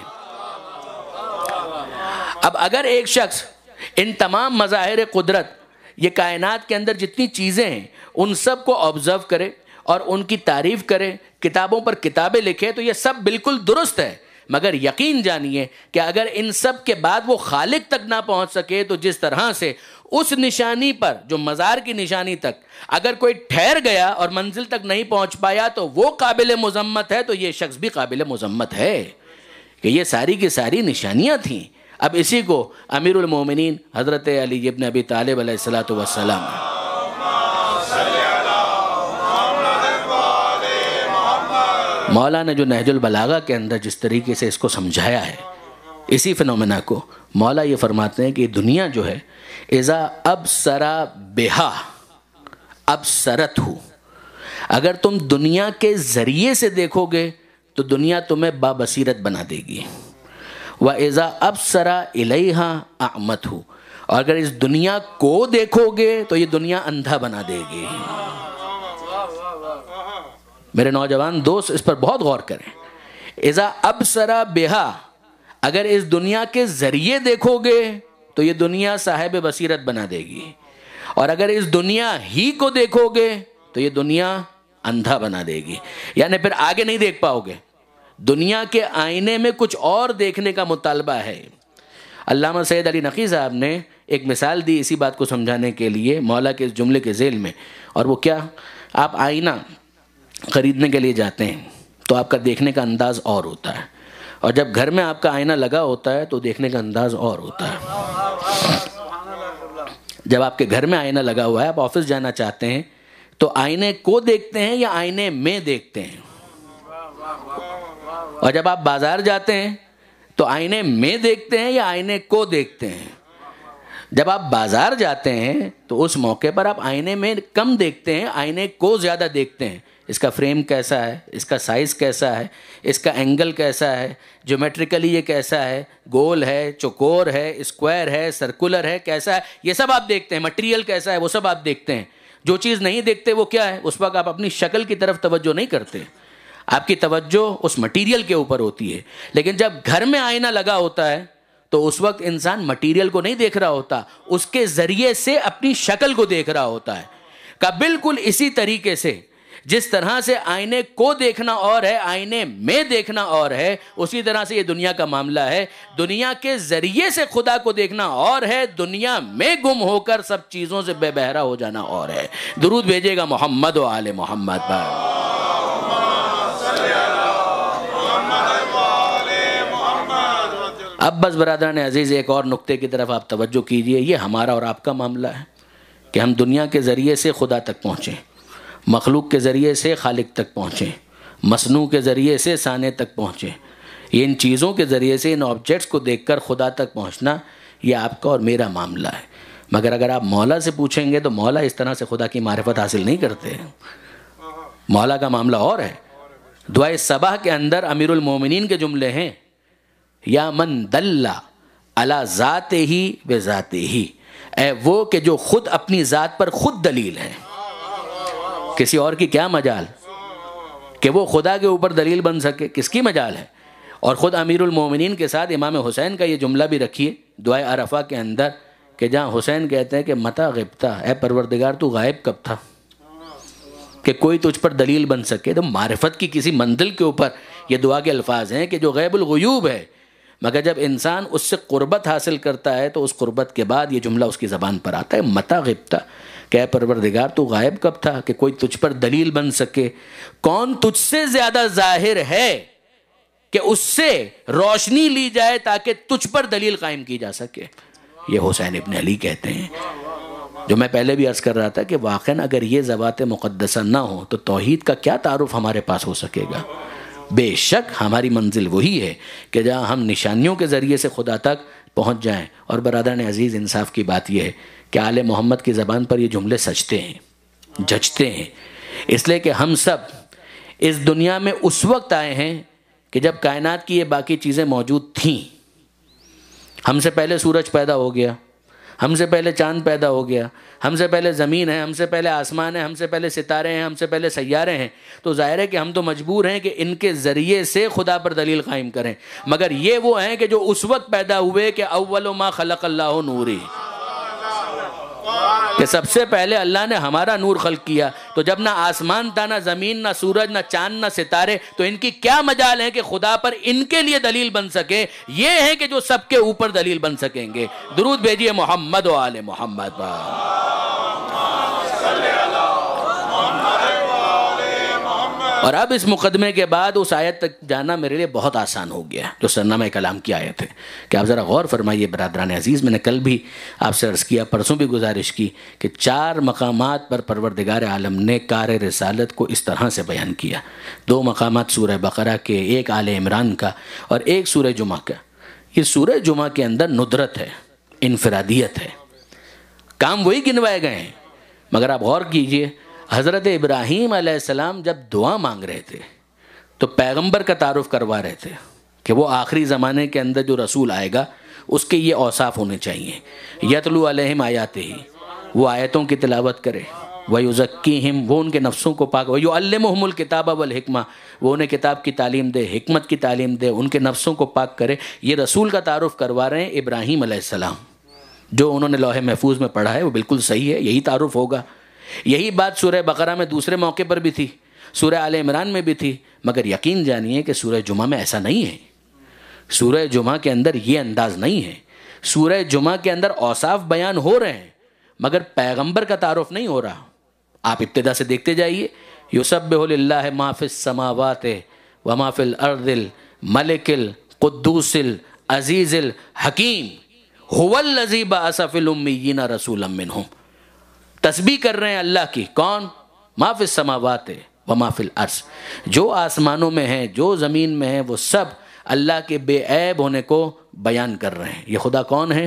اب اگر ایک شخص ان تمام مظاہر قدرت، یہ کائنات کے اندر جتنی چیزیں ہیں، ان سب کو آبزرو کرے اور ان کی تعریف کرے، کتابوں پر کتابیں لکھے، تو یہ سب بالکل درست ہے، مگر یقین جانیے کہ اگر ان سب کے بعد وہ خالق تک نہ پہنچ سکے تو جس طرح سے اس نشانی پر، جو مزار کی نشانی تک اگر کوئی ٹھہر گیا اور منزل تک نہیں پہنچ پایا تو وہ قابل مذمت ہے، تو یہ شخص بھی قابل مذمت ہے کہ یہ ساری کی ساری نشانیاں تھیں۔ اب اسی کو امیر المومنین حضرت علی ابن ابی طالب علیہ الصلوۃ والسلام مولا نے جو نہج البلاغہ کے اندر جس طریقے سے اس کو سمجھایا ہے، اسی فنومنا کو مولا یہ فرماتے ہیں کہ دنیا جو ہے اذا ابصر بہا ابصرت ہو، اگر تم دنیا کے ذریعے سے دیکھو گے تو دنیا تمہیں بابصیرت بنا دے گی، وَإِذَا أَبْصَرَ إِلَيْهَا أَعْمَتْهُ، اور اگر اس دنیا کو دیکھو گے تو یہ دنیا اندھا بنا دے گی۔ میرے نوجوان دوست اس پر بہت غور کریں، اذا ابصر بہا، اگر اس دنیا کے ذریعے دیکھو گے تو یہ دنیا صاحب بصیرت بنا دے گی، اور اگر اس دنیا ہی کو دیکھو گے تو یہ دنیا اندھا بنا دے گی، یعنی پھر آگے نہیں دیکھ پاؤ گے، دنیا کے آئینے میں کچھ اور دیکھنے کا مطالبہ ہے۔ علامہ سید علی نقی صاحب نے ایک مثال دی اسی بات کو سمجھانے کے لیے مولا کے اس جملے کے ذیل میں، اور وہ کیا، آپ آئینہ خریدنے کے لیے جاتے ہیں تو آپ کا دیکھنے کا انداز اور ہوتا ہے، اور جب گھر میں آپ کا آئینہ لگا ہوتا ہے تو دیکھنے کا انداز اور ہوتا ہے۔ جب آپ کے گھر میں آئینہ لگا ہوا ہے، آپ آفس جانا چاہتے ہیں تو آئینے کو دیکھتے ہیں یا آئینے میں دیکھتے ہیں، اور جب آپ بازار جاتے ہیں تو آئینے میں دیکھتے ہیں یا آئینے کو دیکھتے ہیں؟ جب آپ بازار جاتے ہیں تو اس موقع پر آپ آئینے میں کم دیکھتے ہیں، آئینے کو زیادہ دیکھتے ہیں، اس کا فریم کیسا ہے، اس کا سائز کیسا ہے، اس کا اینگل کیسا ہے، جیومیٹریکلی یہ کیسا ہے، گول ہے، چوکور ہے، اسکوائر ہے، سرکولر ہے، کیسا ہے، یہ سب آپ دیکھتے ہیں، مٹیریل کیسا ہے وہ سب آپ دیکھتے ہیں۔ جو چیز نہیں دیکھتے وہ کیا ہے، اس وقت آپ اپنی شکل کی طرف توجہ نہیں کرتے، آپ کی توجہ اس مٹیریل کے اوپر ہوتی ہے۔ لیکن جب گھر میں آئینہ لگا ہوتا ہے تو اس وقت انسان مٹیریل کو نہیں دیکھ رہا ہوتا، اس کے ذریعے سے اپنی شکل کو دیکھ رہا ہوتا ہے۔ کہ بالکل اسی طریقے سے جس طرح سے آئینے کو دیکھنا اور ہے، آئینے میں دیکھنا اور ہے، اسی طرح سے یہ دنیا کا معاملہ ہے۔ دنیا کے ذریعے سے خدا کو دیکھنا اور ہے، دنیا میں گم ہو کر سب چیزوں سے بے بہرا ہو جانا اور ہے۔ درود بھیجے گا محمد و آل محمد پر۔ اب بس برادران عزیز ایک اور نقطے کی طرف آپ توجہ کیجئے. یہ ہمارا اور آپ کا معاملہ ہے کہ ہم دنیا کے ذریعے سے خدا تک پہنچیں، مخلوق کے ذریعے سے خالق تک پہنچیں، مصنوع کے ذریعے سے صانع تک پہنچیں. یہ ان چیزوں کے ذریعے سے، ان آبجیکٹس کو دیکھ کر خدا تک پہنچنا، یہ آپ کا اور میرا معاملہ ہے. مگر اگر آپ مولا سے پوچھیں گے تو مولا اس طرح سے خدا کی معرفت حاصل نہیں کرتے. مولا کا معاملہ اور ہے. دعائے صباح کے اندر امیر المومنین کے جملے ہیں، یا من دل علی ذاتہ ہی و ذاتہ ہی، اے وہ کہ جو خود اپنی ذات پر خود دلیل ہے. کسی اور کی کیا مجال کہ وہ خدا کے اوپر دلیل بن سکے؟ کس کی مجال ہے؟ اور خود امیر المومنین کے ساتھ امام حسین کا یہ جملہ بھی رکھیے دعائے عرفہ کے اندر، کہ جہاں حسین کہتے ہیں کہ متا غبتا، اے پروردگار تو غائب کب تھا کہ کوئی تجھ پر دلیل بن سکے. تو معرفت کی کسی منزل کے اوپر یہ دعا کے الفاظ ہیں کہ جو غیب الغیوب ہے، مگر جب انسان اس سے قربت حاصل کرتا ہے تو اس قربت کے بعد یہ جملہ اس کی زبان پر آتا ہے، متا غبتا، کہ اے پروردگار تو غائب کب تھا کہ کوئی تجھ پر دلیل بن سکے. کون تجھ سے زیادہ ظاہر ہے کہ اس سے روشنی لی جائے تاکہ تجھ پر دلیل قائم کی جا سکے. یہ حسین ابن علی کہتے ہیں. جو میں پہلے بھی عرض کر رہا تھا کہ واقعاً اگر یہ ذوات مقدسہ نہ ہو تو توحید کا کیا تعارف ہمارے پاس ہو سکے گا؟ بے شک ہماری منزل وہی ہے کہ جہاں ہم نشانیوں کے ذریعے سے خدا تک پہنچ جائیں. اور برادران عزیز، انصاف کی بات یہ ہے کہ آل محمد کی زبان پر یہ جملے سجتے ہیں، جچتے ہیں، اس لیے کہ ہم سب اس دنیا میں اس وقت آئے ہیں کہ جب کائنات کی یہ باقی چیزیں موجود تھیں. ہم سے پہلے سورج پیدا ہو گیا، ہم سے پہلے چاند پیدا ہو گیا، ہم سے پہلے زمین ہے، ہم سے پہلے آسمان ہے، ہم سے پہلے ستارے ہیں، ہم سے پہلے سیارے ہیں. تو ظاہر ہے کہ ہم تو مجبور ہیں کہ ان کے ذریعے سے خدا پر دلیل قائم کریں. مگر یہ وہ ہیں کہ جو اس وقت پیدا ہوئے کہ اول ما خلق اللہ نوری، کہ سب سے پہلے اللہ نے ہمارا نور خلق کیا. تو جب نہ آسمان تھا، نہ زمین، نہ سورج، نہ چاند، نہ ستارے، تو ان کی کیا مجال ہے کہ خدا پر ان کے لیے دلیل بن سکے؟ یہ ہے کہ جو سب کے اوپر دلیل بن سکیں گے. درود بھیجیے محمد و آل محمد پر. اور اب اس مقدمے کے بعد اس آیت تک جانا میرے لیے بہت آسان ہو گیا جو سرنامہ کلام کی آیت ہے. کہ آپ ذرا غور فرمائیے برادران عزیز. میں نے کل بھی آپ سے عرض کیا، پرسوں بھی گزارش کی کہ چار مقامات پر پروردگار عالم نے کار رسالت کو اس طرح سے بیان کیا. دو مقامات سورہ بقرہ کے، ایک آل عمران کا اور ایک سورہ جمعہ کا. یہ سورہ جمعہ کے اندر ندرت ہے، انفرادیت ہے، کام وہی گنوائے گئے ہیں. مگر آپ غور کیجئے، حضرت ابراہیم علیہ السلام جب دعا مانگ رہے تھے تو پیغمبر کا تعارف کروا رہے تھے کہ وہ آخری زمانے کے اندر جو رسول آئے گا اس کے یہ اوصاف ہونے چاہیے. یتلو علیہم آیاتہ، وہ آیتوں کی تلاوت کرے، ویزکیہم، وہ ان کے نفسوں کو پاک، ویعلمہم الکتاب والحکمہ، وہ انہیں کتاب کی تعلیم دے، حکمت کی تعلیم دے، ان کے نفسوں کو پاک کرے. یہ رسول کا تعارف کروا رہے ہیں ابراہیم علیہ السلام. جو انہوں نے لوح محفوظ میں پڑھا ہے وہ بالکل صحیح ہے، یہی تعارف ہوگا. یہی بات سورہ بقرہ میں دوسرے موقع پر بھی تھی، سورہ آل عمران میں بھی تھی. مگر یقین جانیے کہ سورہ جمعہ میں ایسا نہیں ہے. سورہ جمعہ کے اندر یہ انداز نہیں ہے. سورہ جمعہ کے اندر اوصاف بیان ہو رہے ہیں مگر پیغمبر کا تعارف نہیں ہو رہا. آپ ابتدا سے دیکھتے جائیے. یسبح للہ ما فی السماوات وما فی الارض الملک القدوس العزیز الحکیم هو الذی بعث فی الامیین رسولا منہم. تسبیح کر رہے ہیں اللہ کی. کون؟ ما فی السماوات وما فی الارض، جو آسمانوں میں ہیں، جو زمین میں ہیں، وہ سب اللہ کے بے عیب ہونے کو بیان کر رہے ہیں. یہ خدا کون ہے؟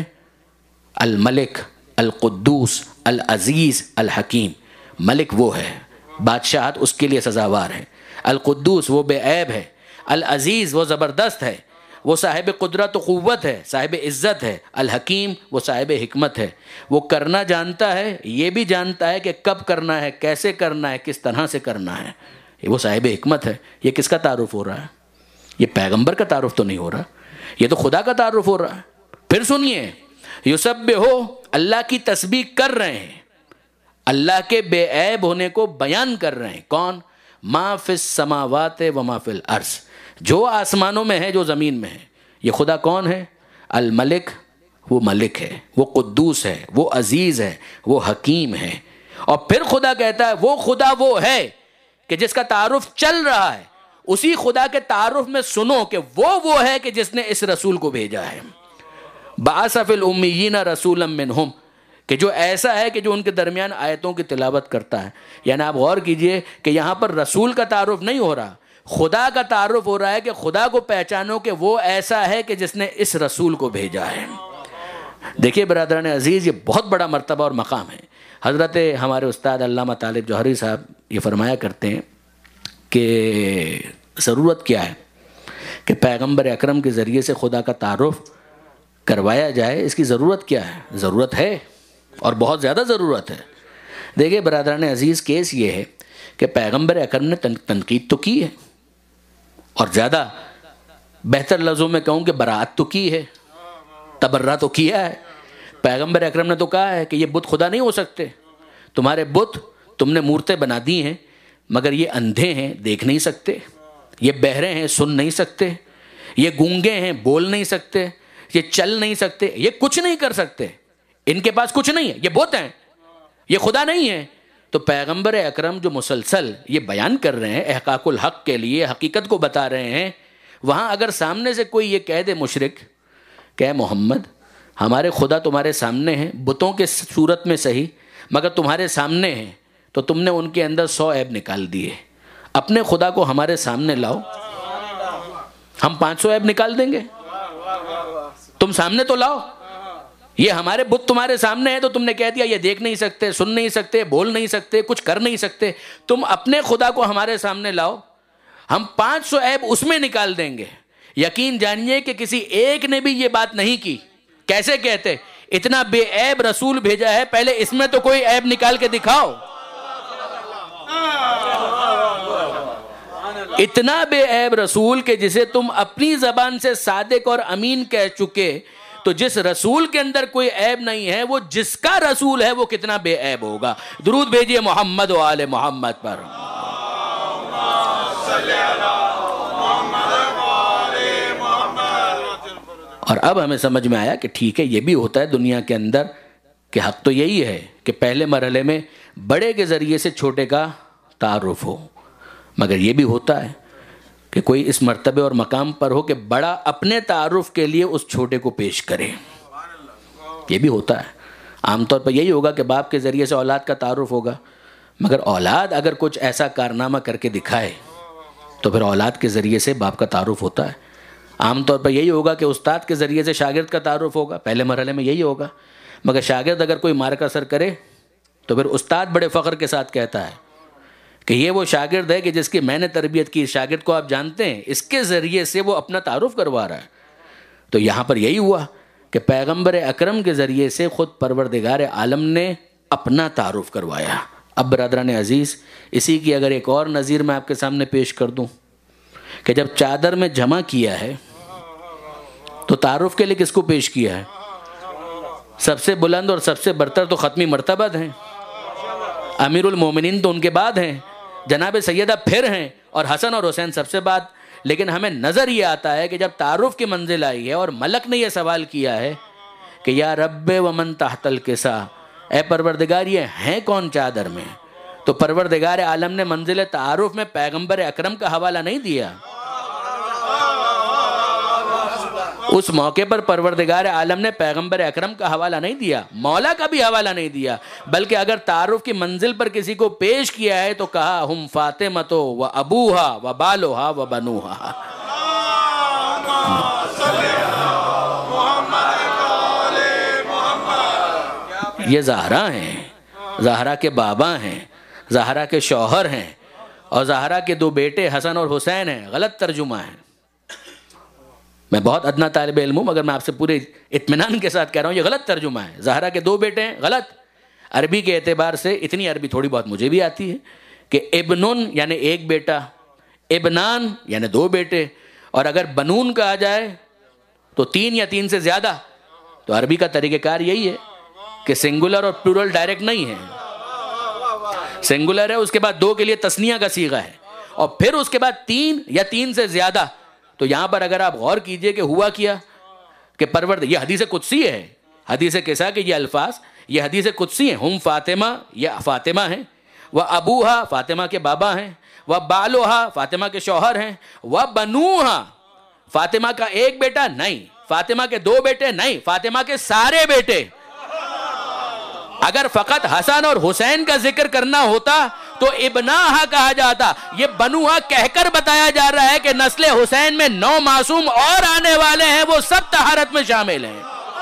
الملک، القدوس، العزیز، الحکیم. ملک وہ ہے، بادشاہت اس کے لیے سزاوار ہے. القدوس وہ بے عیب ہے. العزیز وہ زبردست ہے، وہ صاحب قدرت و قوت ہے، صاحب عزت ہے. الحکیم وہ صاحب حکمت ہے، وہ کرنا جانتا ہے، یہ بھی جانتا ہے کہ کب کرنا ہے، کیسے کرنا ہے، کس طرح سے کرنا ہے. وہ صاحب حکمت ہے. یہ کس کا تعارف ہو رہا ہے؟ یہ پیغمبر کا تعارف تو نہیں ہو رہا، یہ تو خدا کا تعارف ہو رہا ہے. پھر سنیے، یسبحو، اللہ کی تسبیح کر رہے ہیں، اللہ کے بے عیب ہونے کو بیان کر رہے ہیں. کون؟ ما فی السماوات وما فی الارض، جو آسمانوں میں ہے، جو زمین میں ہے. یہ خدا کون ہے؟ الملک، وہ ملک ہے، وہ قدوس ہے، وہ عزیز ہے، وہ حکیم ہے. اور پھر خدا کہتا ہے وہ خدا وہ ہے کہ جس کا تعارف چل رہا ہے، اسی خدا کے تعارف میں سنو کہ وہ وہ ہے کہ جس نے اس رسول کو بھیجا ہے. بعث فی الامیین رسولا منہم، کہ جو ایسا ہے کہ جو ان کے درمیان آیتوں کی تلاوت کرتا ہے. یعنی آپ غور کیجئے کہ یہاں پر رسول کا تعارف نہیں ہو رہا، خدا کا تعارف ہو رہا ہے کہ خدا کو پہچانو کہ وہ ایسا ہے کہ جس نے اس رسول کو بھیجا ہے. دیکھیے برادران عزیز، یہ بہت بڑا مرتبہ اور مقام ہے. حضرت ہمارے استاد علامہ طالب جوہری صاحب یہ فرمایا کرتے ہیں کہ ضرورت کیا ہے کہ پیغمبر اکرم کے ذریعے سے خدا کا تعارف کروایا جائے. اس کی ضرورت کیا ہے؟ ضرورت ہے اور بہت زیادہ ضرورت ہے. دیکھیے برادران عزیز، کیس یہ ہے کہ پیغمبر اکرم نے تنقید تو کی ہے، اور زیادہ بہتر لفظوں میں کہوں کہ برات تو کی ہے، تبرہ تو کیا ہے. پیغمبر اکرم نے تو کہا ہے کہ یہ بت خدا نہیں ہو سکتے، تمہارے بت تم نے مورتیں بنا دی ہیں، مگر یہ اندھے ہیں دیکھ نہیں سکتے، یہ بہرے ہیں سن نہیں سکتے، یہ گونگے ہیں بول نہیں سکتے، یہ چل نہیں سکتے، یہ کچھ نہیں کر سکتے، ان کے پاس کچھ نہیں ہے، یہ بت ہیں، یہ خدا نہیں ہے. تو پیغمبر اکرم جو مسلسل یہ بیان کر رہے ہیں احقاق الحق کے لیے، حقیقت کو بتا رہے ہیں، وہاں اگر سامنے سے کوئی یہ کہہ دے مشرک کہ اے محمد ہمارے خدا تمہارے سامنے ہیں، بتوں کے صورت میں صحیح مگر تمہارے سامنے ہیں، تو تم نے ان کے اندر سو عیب نکال دیے، اپنے خدا کو ہمارے سامنے لاؤ، ہم پانچ سو عیب نکال دیں گے، تم سامنے تو لاؤ. یہ ہمارے بت تمہارے سامنے ہیں تو تم نے کہہ دیا یہ دیکھ نہیں سکتے، سن نہیں سکتے، بول نہیں سکتے، کچھ کر نہیں سکتے. تم اپنے خدا کو ہمارے سامنے لاؤ، ہم پانچ سو عیب اس میں نکال دیں گے. یقین جانیے کہ کسی ایک نے بھی یہ بات نہیں کی. کیسے کہتے؟ اتنا بے عیب رسول بھیجا ہے، پہلے اس میں تو کوئی عیب نکال کے دکھاؤ. اتنا بے عیب رسول کہ جسے تم اپنی زبان سے صادق اور امین کہہ چکے، تو جس رسول کے اندر کوئی عیب نہیں ہے وہ جس کا رسول ہے وہ کتنا بے عیب ہوگا. درود بھیجئے محمد و آل محمد پر. اور اب ہمیں سمجھ میں آیا کہ ٹھیک ہے یہ بھی ہوتا ہے دنیا کے اندر کہ حق تو یہی ہے کہ پہلے مرحلے میں بڑے کے ذریعے سے چھوٹے کا تعارف ہو، مگر یہ بھی ہوتا ہے کہ کوئی اس مرتبے اور مقام پر ہو کہ بڑا اپنے تعارف کے لیے اس چھوٹے کو پیش کرے. یہ بھی ہوتا ہے. عام طور پر یہی ہوگا کہ باپ کے ذریعے سے اولاد کا تعارف ہوگا، مگر اولاد اگر کچھ ایسا کارنامہ کر کے دکھائے تو پھر اولاد کے ذریعے سے باپ کا تعارف ہوتا ہے. عام طور پر یہی ہوگا کہ استاد کے ذریعے سے شاگرد کا تعارف ہوگا، پہلے مرحلے میں یہی ہوگا. مگر شاگرد اگر کوئی مارکہ سر کرے تو پھر استاد بڑے فخر کے ساتھ کہتا ہے کہ یہ وہ شاگرد ہے کہ جس کی میں نے تربیت کی. شاگرد کو آپ جانتے ہیں، اس کے ذریعے سے وہ اپنا تعارف کروا رہا ہے. تو یہاں پر یہی ہوا کہ پیغمبر اکرم کے ذریعے سے خود پروردگار عالم نے اپنا تعارف کروایا. اب برادران عزیز، اسی کی اگر ایک اور نظیر میں آپ کے سامنے پیش کر دوں کہ جب چادر میں جمع کیا ہے تو تعارف کے لیے کس کو پیش کیا ہے؟ سب سے بلند اور سب سے برتر تو ختمی مرتبہ ہیں، امیر المومنین تو ان کے بعد ہیں، جناب سیدہ پھر ہیں، اور حسن اور حسین سب سے بعد. لیکن ہمیں نظر یہ آتا ہے کہ جب تعارف کی منزل آئی ہے اور ملک نے یہ سوال کیا ہے کہ یا رب ومن تحت الکسا، اے پروردگار یہ ہیں کون چادر میں، تو پروردگار عالم نے منزل تعارف میں پیغمبر اکرم کا حوالہ نہیں دیا. اس موقع پر پروردگار عالم نے پیغمبر اکرم کا حوالہ نہیں دیا، مولا کا بھی حوالہ نہیں دیا، بلکہ اگر تعارف کی منزل پر کسی کو پیش کیا ہے تو کہا ہم فاطمہ و ابوہا و بالوہا و بنوہا. یہ زہرا ہیں، زہرا کے بابا ہیں، زہرا کے شوہر ہیں، اور زہرا کے دو بیٹے حسن اور حسین ہیں. غلط ترجمہ ہے. میں بہت ادنا طالب علم ہوں مگر میں آپ سے پورے اطمینان کے ساتھ کہہ رہا ہوں یہ غلط ترجمہ ہے. زہرا کے دو بیٹے ہیں، غلط. عربی کے اعتبار سے اتنی عربی تھوڑی بہت مجھے بھی آتی ہے کہ ابنن یعنی ایک بیٹا، ابنان یعنی دو بیٹے، اور اگر بنون کہا جائے تو تین یا تین سے زیادہ. تو عربی کا طریقہ کار یہی ہے کہ سنگولر اور پلورل ڈائریکٹ نہیں ہے. سنگولر ہے، اس کے بعد دو کے لیے تسنیہ کا صیغہ ہے، اور پھر اس کے بعد تین یا تین سے زیادہ. تو یہاں پر اگر آپ غور کیجئے کہ ہوا کیا کہ پرورد، یہ حدیث قدسی ہے، حدیث کسا کے یہ الفاظ یہ حدیث قدسی ہیں. ہم فاطمہ، یہ فاطمہ ہیں، وہ ابوہا فاطمہ کے بابا ہیں، وبالوہا فاطمہ کے شوہر ہیں، وبنوہا فاطمہ کا ایک بیٹا نہیں، فاطمہ کے دو بیٹے نہیں، فاطمہ کے سارے بیٹے۔ اگر فقط حسن اور حسین کا ذکر کرنا ہوتا تو ابناہا کہا جاتا، یہ بنوہا کہہ کر بتایا جا رہا ہے کہ نسل حسین میں نو معصوم اور آنے والے ہیں، وہ سب طہارت میں شامل ہیں۔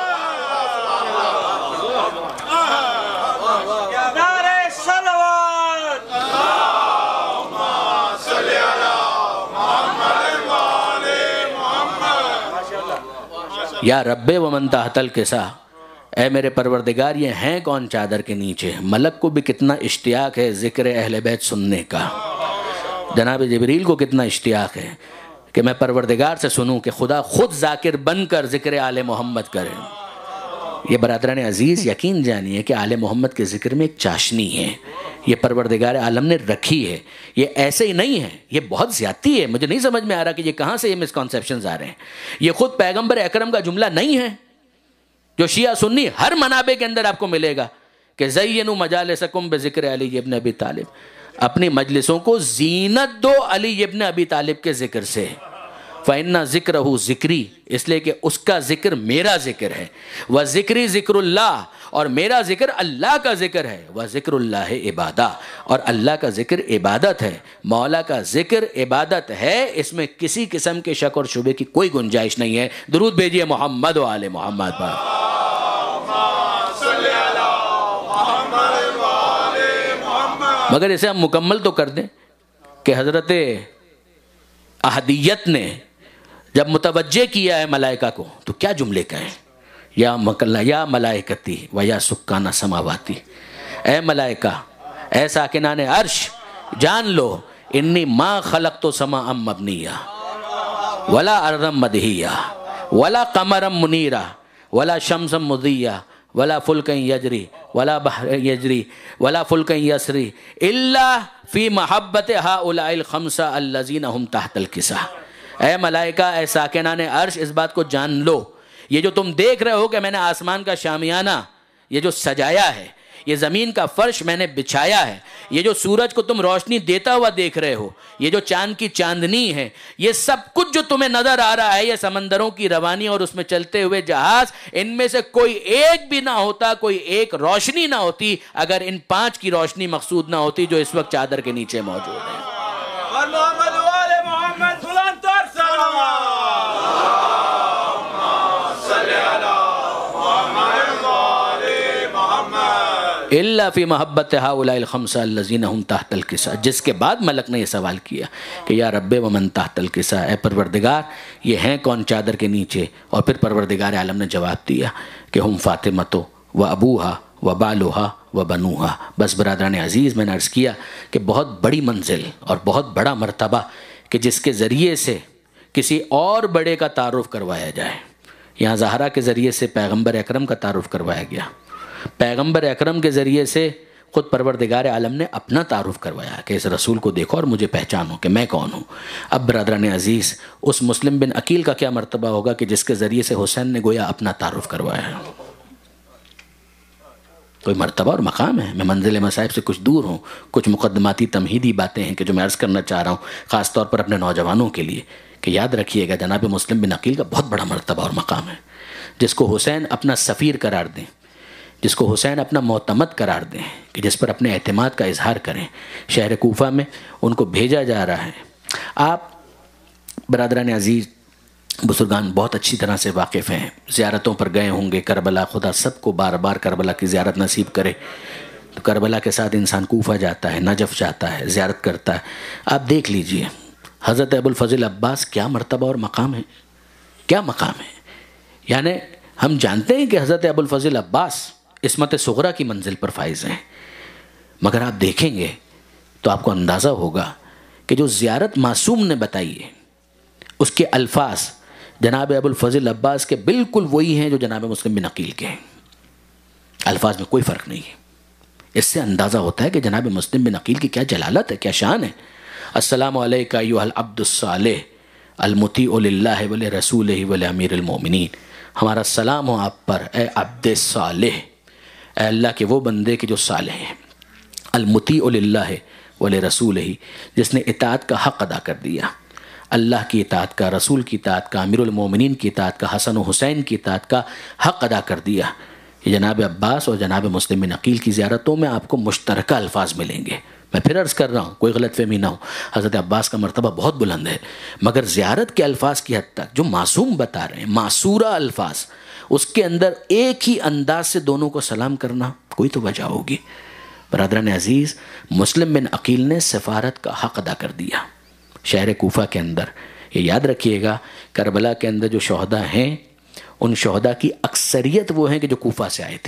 یا رب ومن تحت الکسا، اے میرے پروردگار یہ ہیں کون چادر کے نیچے؟ ملک کو بھی کتنا اشتیاق ہے ذکر اہل بیت سننے کا، جناب جبریل کو کتنا اشتیاق ہے کہ میں پروردگار سے سنوں کہ خدا خود ذاکر بن کر ذکر آل محمد کرے۔ یہ برادران عزیز یقین جانیے کہ آل محمد کے ذکر میں ایک چاشنی ہے، یہ پروردگار عالم نے رکھی ہے، یہ ایسے ہی نہیں ہے، یہ بہت زیادتی ہے۔ مجھے نہیں سمجھ میں آ رہا کہ یہ کہاں سے یہ مسکنسیپشنز آ رہے ہیں۔ یہ خود پیغمبر اکرم کا جملہ نہیں ہے جو شیعہ سنی ہر منابع کے اندر آپ کو ملے گا کہ زینوا مجالسکم بذکر علی ابن ابی طالب، اپنی مجلسوں کو زینت دو علی ابن ابی طالب کے ذکر سے۔ فَإِنَّ ذِكْرَهُ ذکری، اس لیے کہ اس کا ذکر میرا ذکر ہے، وَذِكْرِ ذِكْرُ اللَّهِ، اور میرا ذکر اللہ کا ذکر ہے، وَذِكْرُ اللَّهِ عبادہ، اور اللہ کا ذکر عبادت ہے، مولا کا ذکر عبادت ہے، اس میں کسی قسم کے شک اور شبے کی کوئی گنجائش نہیں ہے۔ درود بھیجئے محمد و آل محمد پر۔ مگر اسے ہم مکمل تو کر دیں کہ حضرت احدیت نے جب متوجہ کیا ہے ملائکہ کو تو کیا جملے کہیں؟ یا مکلا یا ملائکتی و یا سکانہ سماواتی، اے ملائکہ، اے ساکنان عرش، جان لو انی ما خلقت سماء مبنیہ ولا ارضا مدہیہ ولا قمرا منیرا ولا شمسا مضیہ ولا فلکا یجری ولا بحر یجری ولا فلکا یسری الا فی محبت ہؤلاء الخمسہ الذین ہم تحت الکسا۔ اے ملائکہ، اے ساکنان عرش، اس بات کو جان لو، یہ جو تم دیکھ رہے ہو کہ میں نے آسمان کا شامیانہ یہ جو سجایا ہے، یہ زمین کا فرش میں نے بچھایا ہے، یہ جو سورج کو تم روشنی دیتا ہوا دیکھ رہے ہو، یہ جو چاند کی چاندنی ہے، یہ سب کچھ جو تمہیں نظر آ رہا ہے، یہ سمندروں کی روانی اور اس میں چلتے ہوئے جہاز، ان میں سے کوئی ایک بھی نہ ہوتا، کوئی ایک روشنی نہ ہوتی اگر ان پانچ کی روشنی مقصود نہ ہوتی جو اس وقت چادر کے نیچے موجود ہیں۔ اور محمد و آل محمد بلند تر الا فی محبت ہؤلاء الخمسہ الذین ہم تحت الکسا، جس کے بعد ملک نے یہ سوال کیا کہ یا رب ومن تحت الکسا، اے پروردگار یہ ہیں کون چادر کے نیچے؟ اور پھر پروردگار عالم نے جواب دیا کہ ہم فاطمۃ و ابوہا و بالوہا و بنوہا۔ بس برادران عزیز، میں نے عرض کیا کہ بہت بڑی منزل اور بہت بڑا مرتبہ کہ جس کے ذریعے سے کسی اور بڑے کا تعارف کروایا جائے۔ یہاں زہرا کے ذریعے سے پیغمبر اکرم کا تعارف کروایا گیا، پیغمبر اکرم کے ذریعے سے خود پروردگار عالم نے اپنا تعارف کروایا کہ اس رسول کو دیکھو اور مجھے پہچانو کہ میں کون ہوں۔ اب برادران عزیز، اس مسلم بن عقیل کا کیا مرتبہ ہوگا کہ جس کے ذریعے سے حسین نے گویا اپنا تعارف کروایا ہے؟ کوئی مرتبہ اور مقام ہے۔ میں منزل مصائب سے کچھ دور ہوں، کچھ مقدماتی تمہیدی باتیں ہیں کہ جو میں عرض کرنا چاہ رہا ہوں خاص طور پر اپنے نوجوانوں کے لیے، کہ یاد رکھیے گا جناب مسلم بن عقیل کا بہت بڑا مرتبہ اور مقام ہے، جس کو حسین اپنا سفیر قرار دیں، جس کو حسین اپنا معتمد قرار دیں، کہ جس پر اپنے اعتماد کا اظہار کریں۔ شہر کوفہ میں ان کو بھیجا جا رہا ہے۔ آپ برادران عزیز بزرگان بہت اچھی طرح سے واقف ہیں، زیارتوں پر گئے ہوں گے کربلا، خدا سب کو بار بار کربلا کی زیارت نصیب کرے۔ تو کربلا کے ساتھ انسان کوفہ جاتا ہے، نجف جاتا ہے، زیارت کرتا ہے۔ آپ دیکھ لیجئے حضرت ابوالفضل عباس کیا مرتبہ اور مقام ہے، کیا مقام ہے۔ یعنی ہم جانتے ہیں کہ حضرت ابوالفضل عباس عصمت صغرا کی منزل پر فائز ہیں، مگر آپ دیکھیں گے تو آپ کو اندازہ ہوگا کہ جو زیارت معصوم نے بتائی ہے اس کے الفاظ جناب ابوالفضل عباس کے بالکل وہی ہیں جو جناب مسلم بن عقیل کے ہیں، الفاظ میں کوئی فرق نہیں ہے۔ اس سے اندازہ ہوتا ہے کہ جناب مسلم بن عقیل کی کیا جلالت ہے، کیا شان ہے۔ السلام علیکہ ایھا العبد الصالح المطیع للہ ولرسولہ ولامیر المؤمنین، ہمارا سلام ہو آپ پر اے عبد صالح، اے اللہ کے وہ بندے کے جو صالح ہیں، المطیع للہ، وَلِرَسُولِهِ، جس نے اطاعت کا حق ادا کر دیا، اللہ کی اطاعت کا، رسول کی اطاعت کا، امیر المومنین کی اطاعت کا، حسن و حسین کی اطاعت کا حق ادا کر دیا۔ یہ جناب عباس اور جناب مسلم بن عقیل کی زیارتوں میں آپ کو مشترکہ الفاظ ملیں گے۔ میں پھر عرض کر رہا ہوں، کوئی غلط فہمی نہ ہو، حضرت عباس کا مرتبہ بہت بلند ہے، مگر زیارت کے الفاظ کی حد تک جو معصوم بتا رہے ہیں، معصورہ الفاظ، اس کے اندر ایک ہی انداز سے دونوں کو سلام کرنا کوئی تو وجہ ہوگی۔ برادران عزیز، مسلم بن عقیل نے سفارت کا حق ادا کر دیا شہر کوفہ کے اندر۔ یہ یاد رکھیے گا، کربلا کے اندر جو شہداء ہیں، ان شہداء کی اکثریت وہ ہیں کہ جو کوفہ سے آئے تھے۔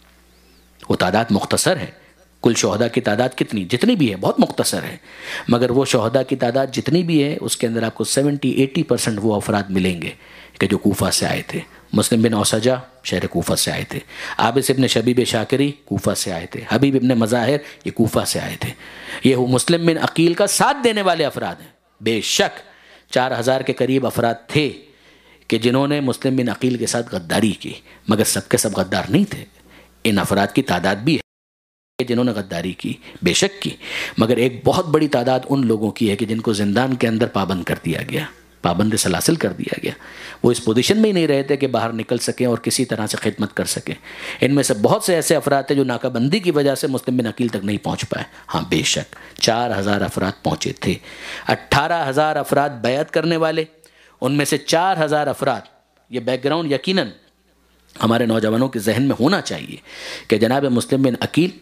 وہ تعداد مختصر ہے، کل شہداء کی تعداد کتنی جتنی بھی ہے بہت مختصر ہے، مگر وہ شہداء کی تعداد جتنی بھی ہے اس کے اندر آپ کو سیونٹی ایٹی پرسنٹ وہ افراد ملیں گے کہ جو کوفہ سے آئے تھے۔ مسلم بن اوسجہ شہر کوفہ سے آئے تھے، عابس ابن شبیب شاکری کوفہ سے آئے تھے، حبیب ابن مظاہر یہ کوفہ سے آئے تھے۔ یہ مسلم بن عقیل کا ساتھ دینے والے افراد ہیں۔ بے شک چار ہزار کے قریب افراد تھے کہ جنہوں نے مسلم بن عقیل کے ساتھ غداری کی، مگر سب کے سب غدار نہیں تھے۔ ان افراد کی تعداد بھی ہے جنہوں نے غداری کی، بے شک کی، مگر ایک بہت بڑی تعداد ان لوگوں کی ہے کہ جن کو زندان کے اندر پابند کر دیا گیا، پابند سلاسل کر دیا گیا۔ وہ اس پوزیشن میں ہی نہیں رہتے کہ باہر نکل سکیں اور کسی طرح سے خدمت کر سکیں۔ ان میں سے بہت سے ایسے افراد تھے جو ناکہ بندی کی وجہ سے مسلم بن عقیل تک نہیں پہنچ پائے۔ ہاں بے شک چار ہزار افراد پہنچے تھے، اٹھارہ ہزار افراد بیعت کرنے والے، ان میں سے چار ہزار افراد۔ یہ بیک گراؤنڈ یقیناً ہمارے نوجوانوں کے ذہن میں ہونا چاہیے کہ جناب مسلم بن عقیل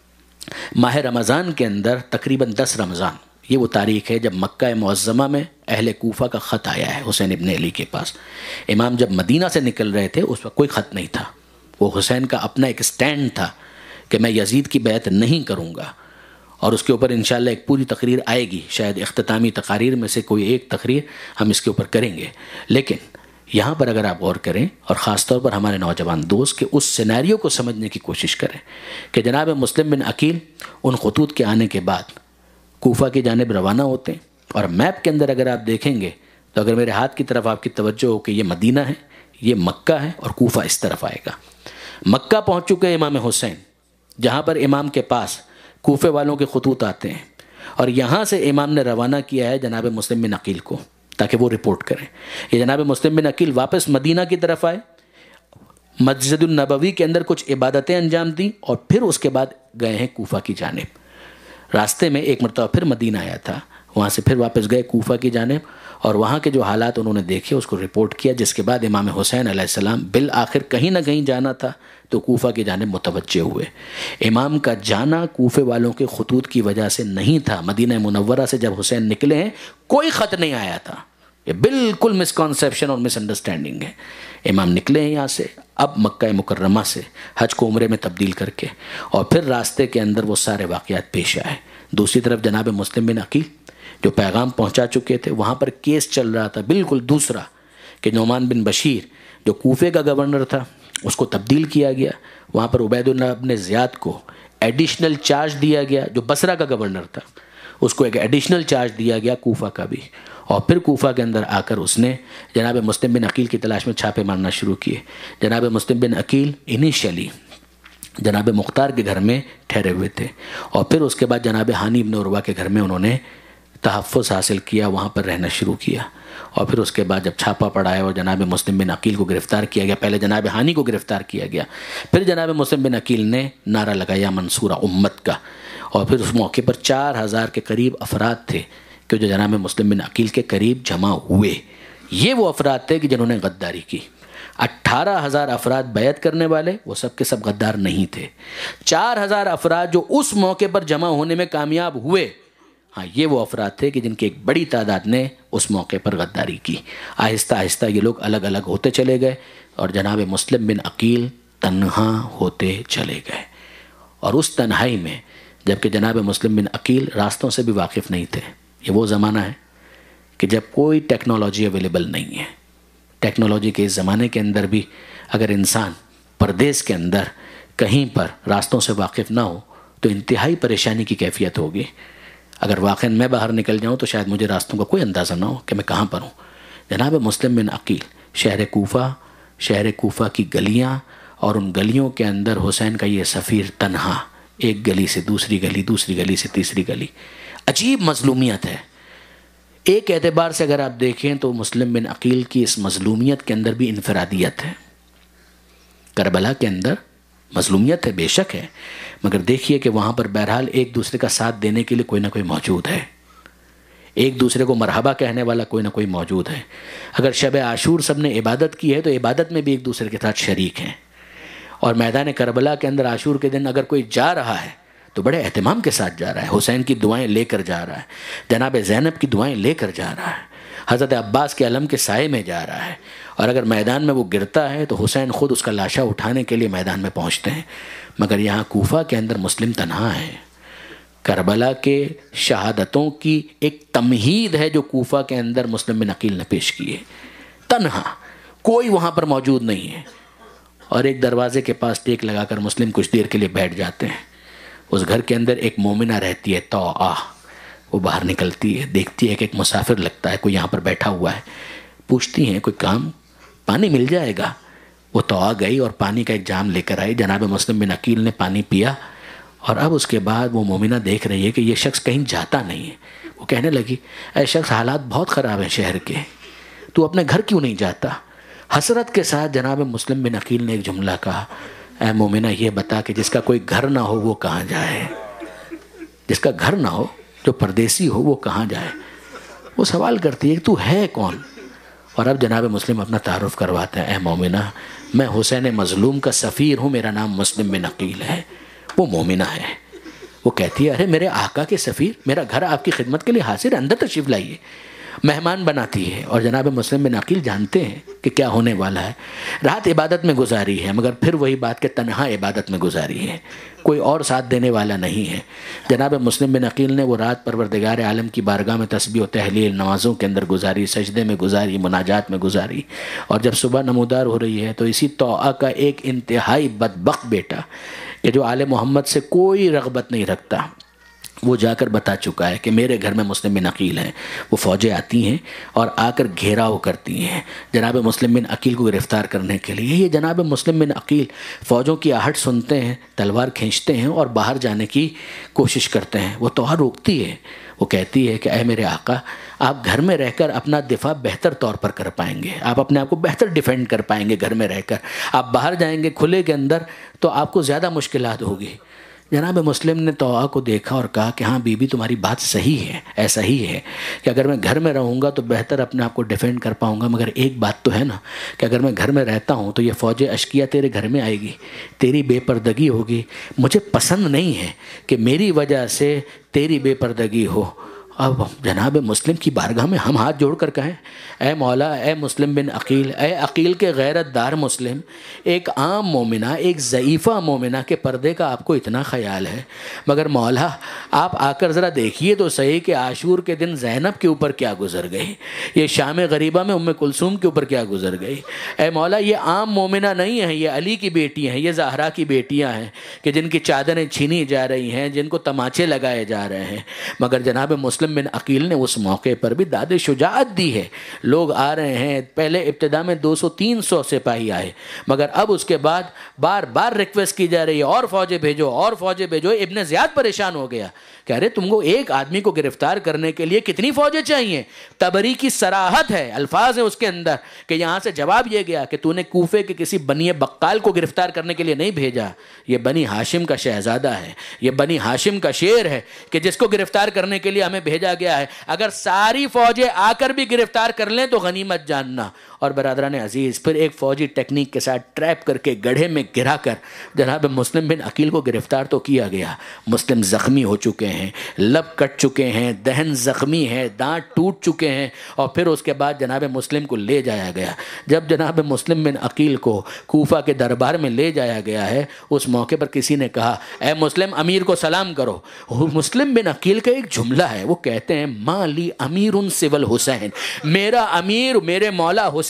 ماہ رمضان کے اندر تقریباً دس رمضان، یہ وہ تاریخ ہے جب مکہ معظمہ میں اہل کوفہ کا خط آیا ہے حسین ابن علی کے پاس۔ امام جب مدینہ سے نکل رہے تھے اس وقت کوئی خط نہیں تھا، وہ حسین کا اپنا ایک سٹینڈ تھا کہ میں یزید کی بیعت نہیں کروں گا، اور اس کے اوپر انشاءاللہ ایک پوری تقریر آئے گی، شاید اختتامی تقاریر میں سے کوئی ایک تقریر ہم اس کے اوپر کریں گے۔ لیکن یہاں پر اگر آپ غور کریں، اور خاص طور پر ہمارے نوجوان دوست کہ اس سیناریو کو سمجھنے کی کوشش کریں کہ جناب مسلم بن عقیل ان خطوط کے آنے کے بعد کوفہ کی جانب روانہ ہوتے ہیں، اور میپ کے اندر اگر آپ دیکھیں گے تو اگر میرے ہاتھ کی طرف آپ کی توجہ ہو کہ یہ مدینہ ہے، یہ مکہ ہے، اور کوفہ اس طرف آئے گا۔ مکہ پہنچ چکے امام حسین، جہاں پر امام کے پاس کوفے والوں کے خطوط آتے ہیں، اور یہاں سے امام نے روانہ کیا ہے جناب مسلم بن عقیل کو تاکہ وہ رپورٹ کریں۔ یہ جناب مسلم بن عقیل واپس مدینہ کی طرف آئے، مسجد النبوی کے اندر کچھ عبادتیں انجام دیں، اور پھر اس کے بعد گئے ہیں کوفہ کی جانب۔ راستے میں ایک مرتبہ پھر مدینہ آیا تھا، وہاں سے پھر واپس گئے کوفہ کی جانب، اور وہاں کے جو حالات انہوں نے دیکھے اس کو رپورٹ کیا، جس کے بعد امام حسین علیہ السلام بالآخر کہیں نہ کہیں جانا تھا تو کوفہ کی جانب متوجہ ہوئے۔ امام کا جانا کوفے والوں کے خطوط کی وجہ سے نہیں تھا۔ مدینہ منورہ سے جب حسین نکلے ہیں کوئی خط نہیں آیا تھا، یہ بالکل مسکنسیپشن اور مس انڈرسٹینڈنگ ہے۔ امام نکلے ہیں یہاں سے، اب مکہ مکرمہ سے حج کو عمرے میں تبدیل کر کے، اور پھر راستے کے اندر وہ سارے واقعات پیش آئے۔ دوسری طرف جناب مسلم بن عقیل جو پیغام پہنچا چکے تھے، وہاں پر کیس چل رہا تھا بالکل دوسرا، کہ نعمان بن بشیر جو کوفے کا گورنر تھا اس کو تبدیل کیا گیا، وہاں پر عبید اللہ بن زیاد کو ایڈیشنل چارج دیا گیا، جو بصرہ کا گورنر تھا اس کو ایک ایڈیشنل چارج دیا گیا کوفہ کا بھی، اور پھر کوفہ کے اندر آ کر اس نے جناب مسلم بن عقیل کی تلاش میں چھاپے مارنا شروع کیے۔ جناب مسلم بن عقیل انیشیلی جناب مختار کے گھر میں ٹھہرے ہوئے تھے، اور پھر اس کے بعد جناب ہانی ابن عروہ کے گھر میں انہوں نے تحفظ حاصل کیا، وہاں پر رہنا شروع کیا، اور پھر اس کے بعد جب چھاپا پڑا ہے اور جناب مسلم بن عقیل کو گرفتار کیا گیا، پہلے جناب ہانی کو گرفتار کیا گیا، پھر جناب مسلم بن عقیل نے نعرہ لگایا منصورہ امت کا، اور پھر اس موقع پر چار ہزار کے قریب افراد تھے کہ جو جناب مسلم بن عقیل کے قریب جمع ہوئے۔ یہ وہ افراد تھے کہ جنہوں نے غداری کی۔ اٹھارہ ہزار افراد بیعت کرنے والے، وہ سب کے سب غدار نہیں تھے۔ چار ہزار افراد جو اس موقع پر جمع ہونے میں کامیاب ہوئے، ہاں یہ وہ افراد تھے کہ جن کی ایک بڑی تعداد نے اس موقع پر غداری کی۔ آہستہ آہستہ یہ لوگ الگ الگ ہوتے چلے گئے، اور جناب مسلم بن عقیل تنہا ہوتے چلے گئے۔ اور اس تنہائی میں جبکہ جناب مسلم بن عقیل راستوں سے بھی واقف نہیں تھے، یہ وہ زمانہ ہے کہ جب کوئی ٹیکنالوجی اویلیبل نہیں ہے۔ ٹیکنالوجی کے اس زمانے کے اندر بھی اگر انسان پردیس کے اندر کہیں پر راستوں سے واقف نہ ہو تو انتہائی پریشانی کی کیفیت ہوگی۔ اگر واقعاً میں باہر نکل جاؤں تو شاید مجھے راستوں کا کوئی اندازہ نہ ہو کہ میں کہاں پر ہوں۔ جناب مسلم بن عقیل شہر کوفہ، شہر کوفہ کی گلیاں، اور ان گلیوں کے اندر حسین کا یہ سفیر تنہا ایک گلی سے دوسری گلی، دوسری گلی سے تیسری گلی. عجیب مظلومیت ہے. ایک اعتبار سے اگر آپ دیکھیں تو مسلم بن عقیل کی اس مظلومیت کے اندر بھی انفرادیت ہے. کربلا کے اندر مظلومیت ہے، بے شک ہے، مگر دیکھیے کہ وہاں پر بہرحال ایک دوسرے کا ساتھ دینے کے لیے کوئی نہ کوئی موجود ہے، ایک دوسرے کو مرحبا کہنے والا کوئی نہ کوئی موجود ہے. اگر شب عاشور سب نے عبادت کی ہے تو عبادت میں بھی ایک دوسرے کے ساتھ شریک ہیں. اور میدان کربلا کے اندر عاشور کے دن اگر کوئی جا رہا ہے تو بڑے اہتمام کے ساتھ جا رہا ہے، حسین کی دعائیں لے کر جا رہا ہے، جناب زینب کی دعائیں لے کر جا رہا ہے، حضرت عباس کے علم کے سائے میں جا رہا ہے. اور اگر میدان میں وہ گرتا ہے تو حسین خود اس کا لاشا اٹھانے کے لیے میدان میں پہنچتے ہیں. مگر یہاں کوفہ کے اندر مسلم تنہا ہے. کربلا کے شہادتوں کی ایک تمہید ہے جو کوفہ کے اندر مسلم بن عقیل نے پیش کی ہے. تنہا، کوئی وہاں پر موجود نہیں ہے. اور ایک دروازے کے پاس ٹیک لگا کر مسلم کچھ دیر کے لیے بیٹھ جاتے ہیں. اس گھر کے اندر ایک مومنہ رہتی ہے، توآ. وہ باہر نکلتی ہے، دیکھتی ہے کہ ایک مسافر لگتا ہے، کوئی یہاں پر بیٹھا ہوا ہے. پوچھتی ہیں کوئی کام، پانی مل جائے گا؟ وہ توآ گئی اور پانی کا ایک جام لے کر آئی. جناب مسلم بن عقیل نے پانی پیا اور اب اس کے بعد وہ مومنہ دیکھ رہی ہے کہ یہ شخص کہیں جاتا نہیں ہے. وہ کہنے لگی اے شخص، حالات بہت خراب ہیں شہر کے، تو اپنے گھر کیوں نہیں جاتا؟ حسرت کے ساتھ جناب مسلم بن عقیل نے ایک جملہ کہا، اے مومنہ یہ بتا کہ جس کا کوئی گھر نہ ہو وہ کہاں جائے؟ جس کا گھر نہ ہو، جو پردیسی ہو، وہ کہاں جائے؟ وہ سوال کرتی ہے کہ تو ہے کون؟ اور اب جناب مسلم اپنا تعارف کرواتا ہے، اے مومنہ میں حسین مظلوم کا سفیر ہوں، میرا نام مسلم بن عقیل ہے. وہ مومنہ ہے. وہ کہتی ہے ارے میرے آقا کے سفیر، میرا گھر آپ کی خدمت کے لیے حاضر ہے، اندر تشریف لائیے. مہمان بناتی ہے. اور جناب مسلم بن عقیل جانتے ہیں کہ کیا ہونے والا ہے. رات عبادت میں گزاری ہے، مگر پھر وہی بات کہ تنہا عبادت میں گزاری ہے، کوئی اور ساتھ دینے والا نہیں ہے. جناب مسلم بن عقیل نے وہ رات پروردگار عالم کی بارگاہ میں تسبیح و تحلیل نمازوں کے اندر گزاری، سجدے میں گزاری، مناجات میں گزاری. اور جب صبح نمودار ہو رہی ہے تو اسی توآ کا ایک انتہائی بدبخت بیٹا کہ جو آل محمد سے کوئی رغبت نہیں رکھتا، وہ جا کر بتا چکا ہے کہ میرے گھر میں مسلم بن عقیل ہیں. وہ فوجیں آتی ہیں اور آ کر گھیراؤ کرتی ہیں جناب مسلم بن عقیل کو گرفتار کرنے کے لیے. یہ جناب مسلم بن عقیل فوجوں کی آہٹ سنتے ہیں، تلوار کھینچتے ہیں اور باہر جانے کی کوشش کرتے ہیں. وہ توآ روکتی ہے. وہ کہتی ہے کہ اے میرے آقا، آپ گھر میں رہ کر اپنا دفاع بہتر طور پر کر پائیں گے، آپ اپنے آپ کو بہتر ڈیفینڈ کر پائیں گے گھر میں رہ کر. آپ باہر جائیں گے کھلے کے اندر تو آپ کو زیادہ مشکلات ہوگی. جناب مسلم نے توآ کو دیکھا اور کہا کہ ہاں بی بی تمہاری بات صحیح ہے، ایسا ہی ہے کہ اگر میں گھر میں رہوں گا تو بہتر اپنے آپ کو ڈیفینڈ کر پاؤں گا، مگر ایک بات تو ہے نا کہ اگر میں گھر میں رہتا ہوں تو یہ فوج اشکیہ تیرے گھر میں آئے گی، تیری بے پردگی ہوگی. مجھے پسند نہیں ہے کہ میری وجہ سے تیری بے پردگی ہو. اب جناب مسلم کی بارگاہ میں ہم ہاتھ جوڑ کر کہیں اے مولا، اے مسلم بن عقیل، اے عقیل کے غیرت دار مسلم، ایک عام مومنہ، ایک ضعیفہ مومنہ کے پردے کا آپ کو اتنا خیال ہے، مگر مولا آپ آ کر ذرا دیکھیے تو صحیح کہ عاشور کے دن زینب کے اوپر کیا گزر گئی، یہ شام غریبہ میں ام کلثوم کے اوپر کیا گزر گئی. اے مولا یہ عام مومنہ نہیں ہیں، یہ علی کی بیٹی ہیں، یہ زہرا کی بیٹیاں ہیں کہ جن کی چادریں چھینی جا رہی ہیں، جن کو تماچے لگائے جا رہے ہیں. مگر جناب مسلم بن عقیل نے اس موقع پر بھی داد شجاعت دی ہے. لوگ آ رہے ہیں، پہلے ابتدا میں دو سو تین سو سپاہی آئے، مگر اب اس کے بعد بار بار ریکویسٹ کی جا رہی ہے اور فوجیں بھیجو اور فوجیں بھیجو. ابن زیاد پریشان ہو گیا، کہہ رہے تم کو ایک آدمی کو گرفتار کرنے کے لیے کتنی فوجیں چاہیے؟ تبری کی صراحت ہے، الفاظ ہیں اس کے اندر کہ یہاں سے جواب یہ گیا کہ تو نے کوفے کے کسی بنی بقال کو گرفتار کرنے کے لیے نہیں بھیجا، یہ بنی ہاشم کا شہزادہ ہے، یہ بنی ہاشم کا شیر ہے کہ جس کو گرفتار کرنے کے لیے ہمیں بھیجا گیا ہے. اگر ساری فوجیں آ کر بھی گرفتار کر لیں تو غنیمت جاننا. اور برادران عزیز پھر ایک فوجی ٹیکنیک کے ساتھ ٹریپ کر کے گڑھے میں گرا کر جناب مسلم بن عقیل کو گرفتار تو کیا گیا. مسلم زخمی ہو چکے ہیں، لب کٹ چکے ہیں، دہن زخمی ہے، دانت ٹوٹ چکے ہیں، اور پھر اس کے بعد جناب مسلم کو لے جایا گیا. جب جناب مسلم بن عقیل کو کوفہ کے دربار میں لے جایا گیا ہے، اس موقع پر کسی نے کہا اے مسلم امیر کو سلام کرو. مسلم بن عقیل کا ایک جملہ ہے، وہ کہتے ہیں مالی امیر سول حسین، میرا امیر میرے مولا حسین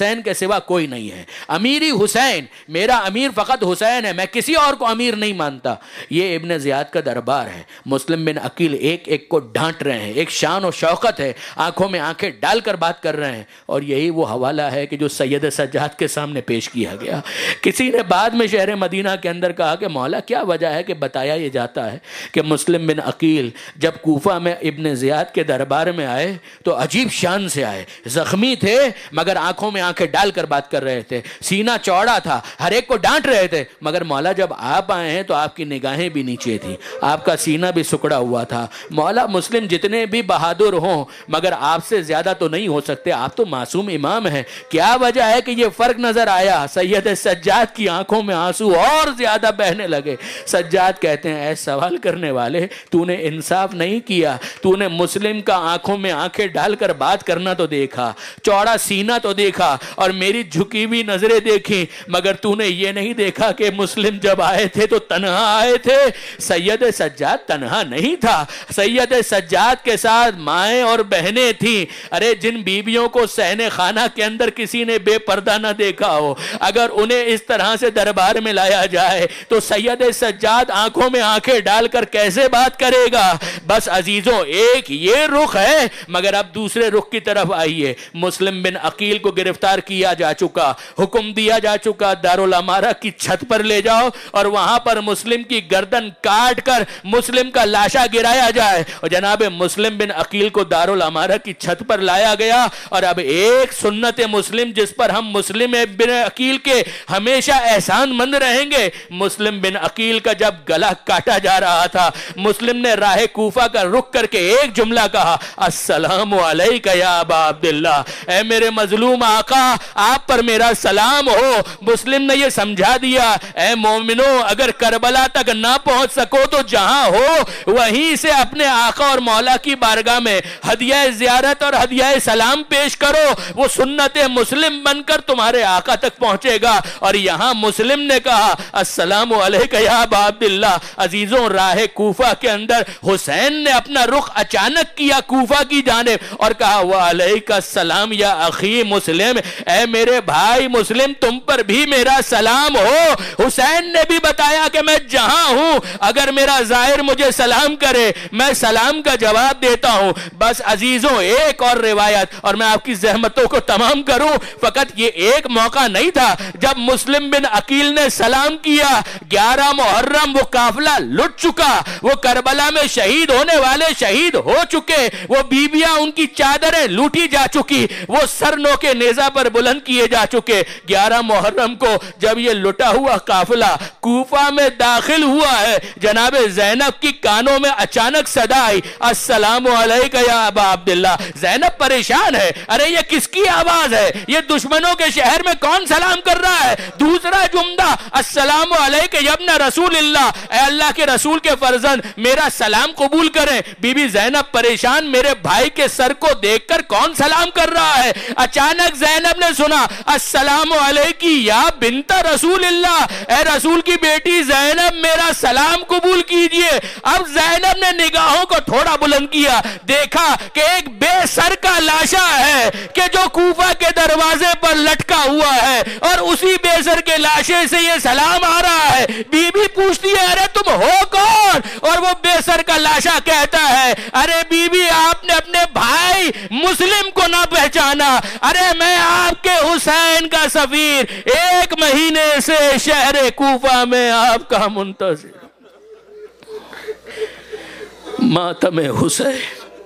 حسین کے سوا کوئی نہیں ہے، امیری حسین، میرا امیر فقط حسین ہے، میں کسی اور کو امیر نہیں مانتا۔ یہ ابن زیاد کا دربار ہے۔ مسلم بن عقیل ایک ایک کو ڈانٹ رہے ہیں، ایک شان و شوقت ہے، آنکھوں میں آنکھیں ڈال کر بات کر رہے ہیں، اور یہی وہ حوالہ ہے کہ جو سید سجاد کے سامنے پیش کیا گیا۔ کسی نے بعد میں شہر مدینہ کے اندر کہا کہ مولا کیا وجہ ہے کہ بتایا یہ جاتا ہے کہ مسلم بن عقیل جب کوفہ میں ابن زیاد کے دربار میں آئے تو عجیب شان سے آئے، زخمی تھے مگر آنکھوں میں آنکھیں ڈال کر بات کر رہے تھے، سینہ چوڑا تھا، ہر ایک کو ڈانٹ رہے تھے، مگر مولا جب آپ آئے ہیں تو آپ کی نگاہیں بھی نیچے تھی، آپ کا سینہ بھی سکڑا ہوا تھا۔ مولا مسلم جتنے بھی بہادر ہوں مگر آپ سے زیادہ تو نہیں ہو سکتے، آپ تو معصوم امام ہیں، کیا وجہ ہے کہ یہ فرق نظر آیا؟ سید سجاد کی آنکھوں میں آنسو اور زیادہ بہنے لگے۔ سجاد کہتے ہیں اے سوال کرنے والے، تو نے انصاف نہیں کیا، تو نے مسلم کا آنکھوں میں آنکھیں ڈال کر بات کرنا تو دیکھا، چوڑا سینہ تو دیکھا اور میری جھکی ہوئی نظریں دیکھی، مگر تو نے یہ نہیں دیکھا کہ مسلم جب آئے تھے تو تنہا آئے تھے۔ سید سجاد تنہا نہیں تھا، سید سجاد کے ساتھ مائیں اور بہنیں تھیں۔ ارے جن بیویوں کو صحن خانہ کے اندر کسی نے بے پردہ نہ دیکھا ہو، اگر انہیں اس طرح سے دربار میں لایا جائے تو سید سجاد آنکھوں میں آنکھیں ڈال کر کیسے بات کرے گا؟ بس عزیزوں ایک یہ رخ ہے، مگر اب دوسرے رخ کی طرف آئیے۔ مسلم بن عقیل کو گرفتار کیا جا چکا، حکم دیا جا چکا دارالامارہ کی چھت پر لے جاؤ اور وہاں پر مسلم کی گردن کاٹ کر مسلم کا لاشا گرایا جائے، اور جناب مسلم بن عقیل کو دارالامارہ کی چھت پر لایا گیا۔ اور اب ایک سنت مسلم جس پر ہم مسلم بن عقیل کے ہمیشہ احسان مند رہیں گے، مسلم بن عقیل کا جب گلا کاٹا جا رہا تھا، مسلم نے راہ کوفہ کا رخ کر کے ایک جملہ کہا، السلام علیکہ یا ابا عبداللہ، اے میرے مظلوم آقا آپ پر میرا سلام ہو۔ مسلم نے یہ سمجھا دیا اے مومنو اگر کربلا تک نہ پہنچ سکو تو جہاں ہو وہیں سے اپنے آقا اور مولا کی بارگاہ میں ہدیہ زیارت اور ہدیہ سلام پیش کرو، وہ سنت مسلم بن کر تمہارے آقا تک پہنچے گا۔ اور یہاں مسلم نے کہا السلام علیکہ یا ابا عبداللہ۔ عزیزوں راہ کوفہ کے اندر حسین نے اپنا رخ اچانک کیا کوفہ کی جانب اور کہا وعلیکہ السلام یا اخی مسلم، اے میرے بھائی مسلم تم پر بھی میرا سلام ہو۔ حسین نے بھی بتایا کہ میں جہاں ہوں اگر میرا زائر مجھے سلام کرے میں سلام کا جواب دیتا ہوں۔ بس عزیزوں ایک اور روایت اور میں آپ کی زحمتوں کو تمام کروں، فقط یہ ایک موقع نہیں تھا جب مسلم بن عقیل نے سلام کیا، گیارہ محرم وہ قافلہ لٹ چکا، وہ کربلا میں شہید ہونے والے شہید ہو چکے، وہ بیویاں ان کی چادریں لوٹی جا چکی، وہ سر نو کے نیزہ پر بلند کیے جا چکے۔ گیارہ محرم کو جب یہ لٹا ہوا قافلہ کوفہ میں داخل ہوا ہے، جناب زینب کی کانوں میں اچانک صدا آئی السلام علیکہ یا ابا عبداللہ۔ زینب پریشان ہے، ارے یہ کس کی آواز ہے؟ یہ دشمنوں کے شہر میں کون سلام کر رہا ہے؟ دوسرا جملہ السلام علیکہ یا ابن رسول اللہ، اے اللہ کے رسول کے فرزند میرا سلام قبول کریں۔ بی بی زینب پریشان، میرے بھائی کے سر کو دیکھ کر کون سلام کر رہا ہے؟ اچانک زینب نے سنا السلام علیکی یا بنت رسول اللہ، اے رسول کی بیٹی زینب میرا سلام قبول کیجئے۔ اب زینب نے نگاہوں کو تھوڑا بلند کیا، دیکھا کہ ایک بے سر کا لاشا ہے کہ جو کوفہ کے دروازے پر لٹکا ہوا ہے اور اسی بے سر کے لاشے سے یہ سلام آ رہا ہے۔ بی بی پوچھتی ہے ارے تم ہو کون؟ اور وہ بے سر کا لاشا کہتا ہے ارے بی بی آپ نے اپنے بھائی مسلم کو نہ پہچانا، ارے میں آپ کے حسین کا سفیر، ایک مہینے سے شہر کوفہ میں آپ کا منتظر۔ ماتم حسین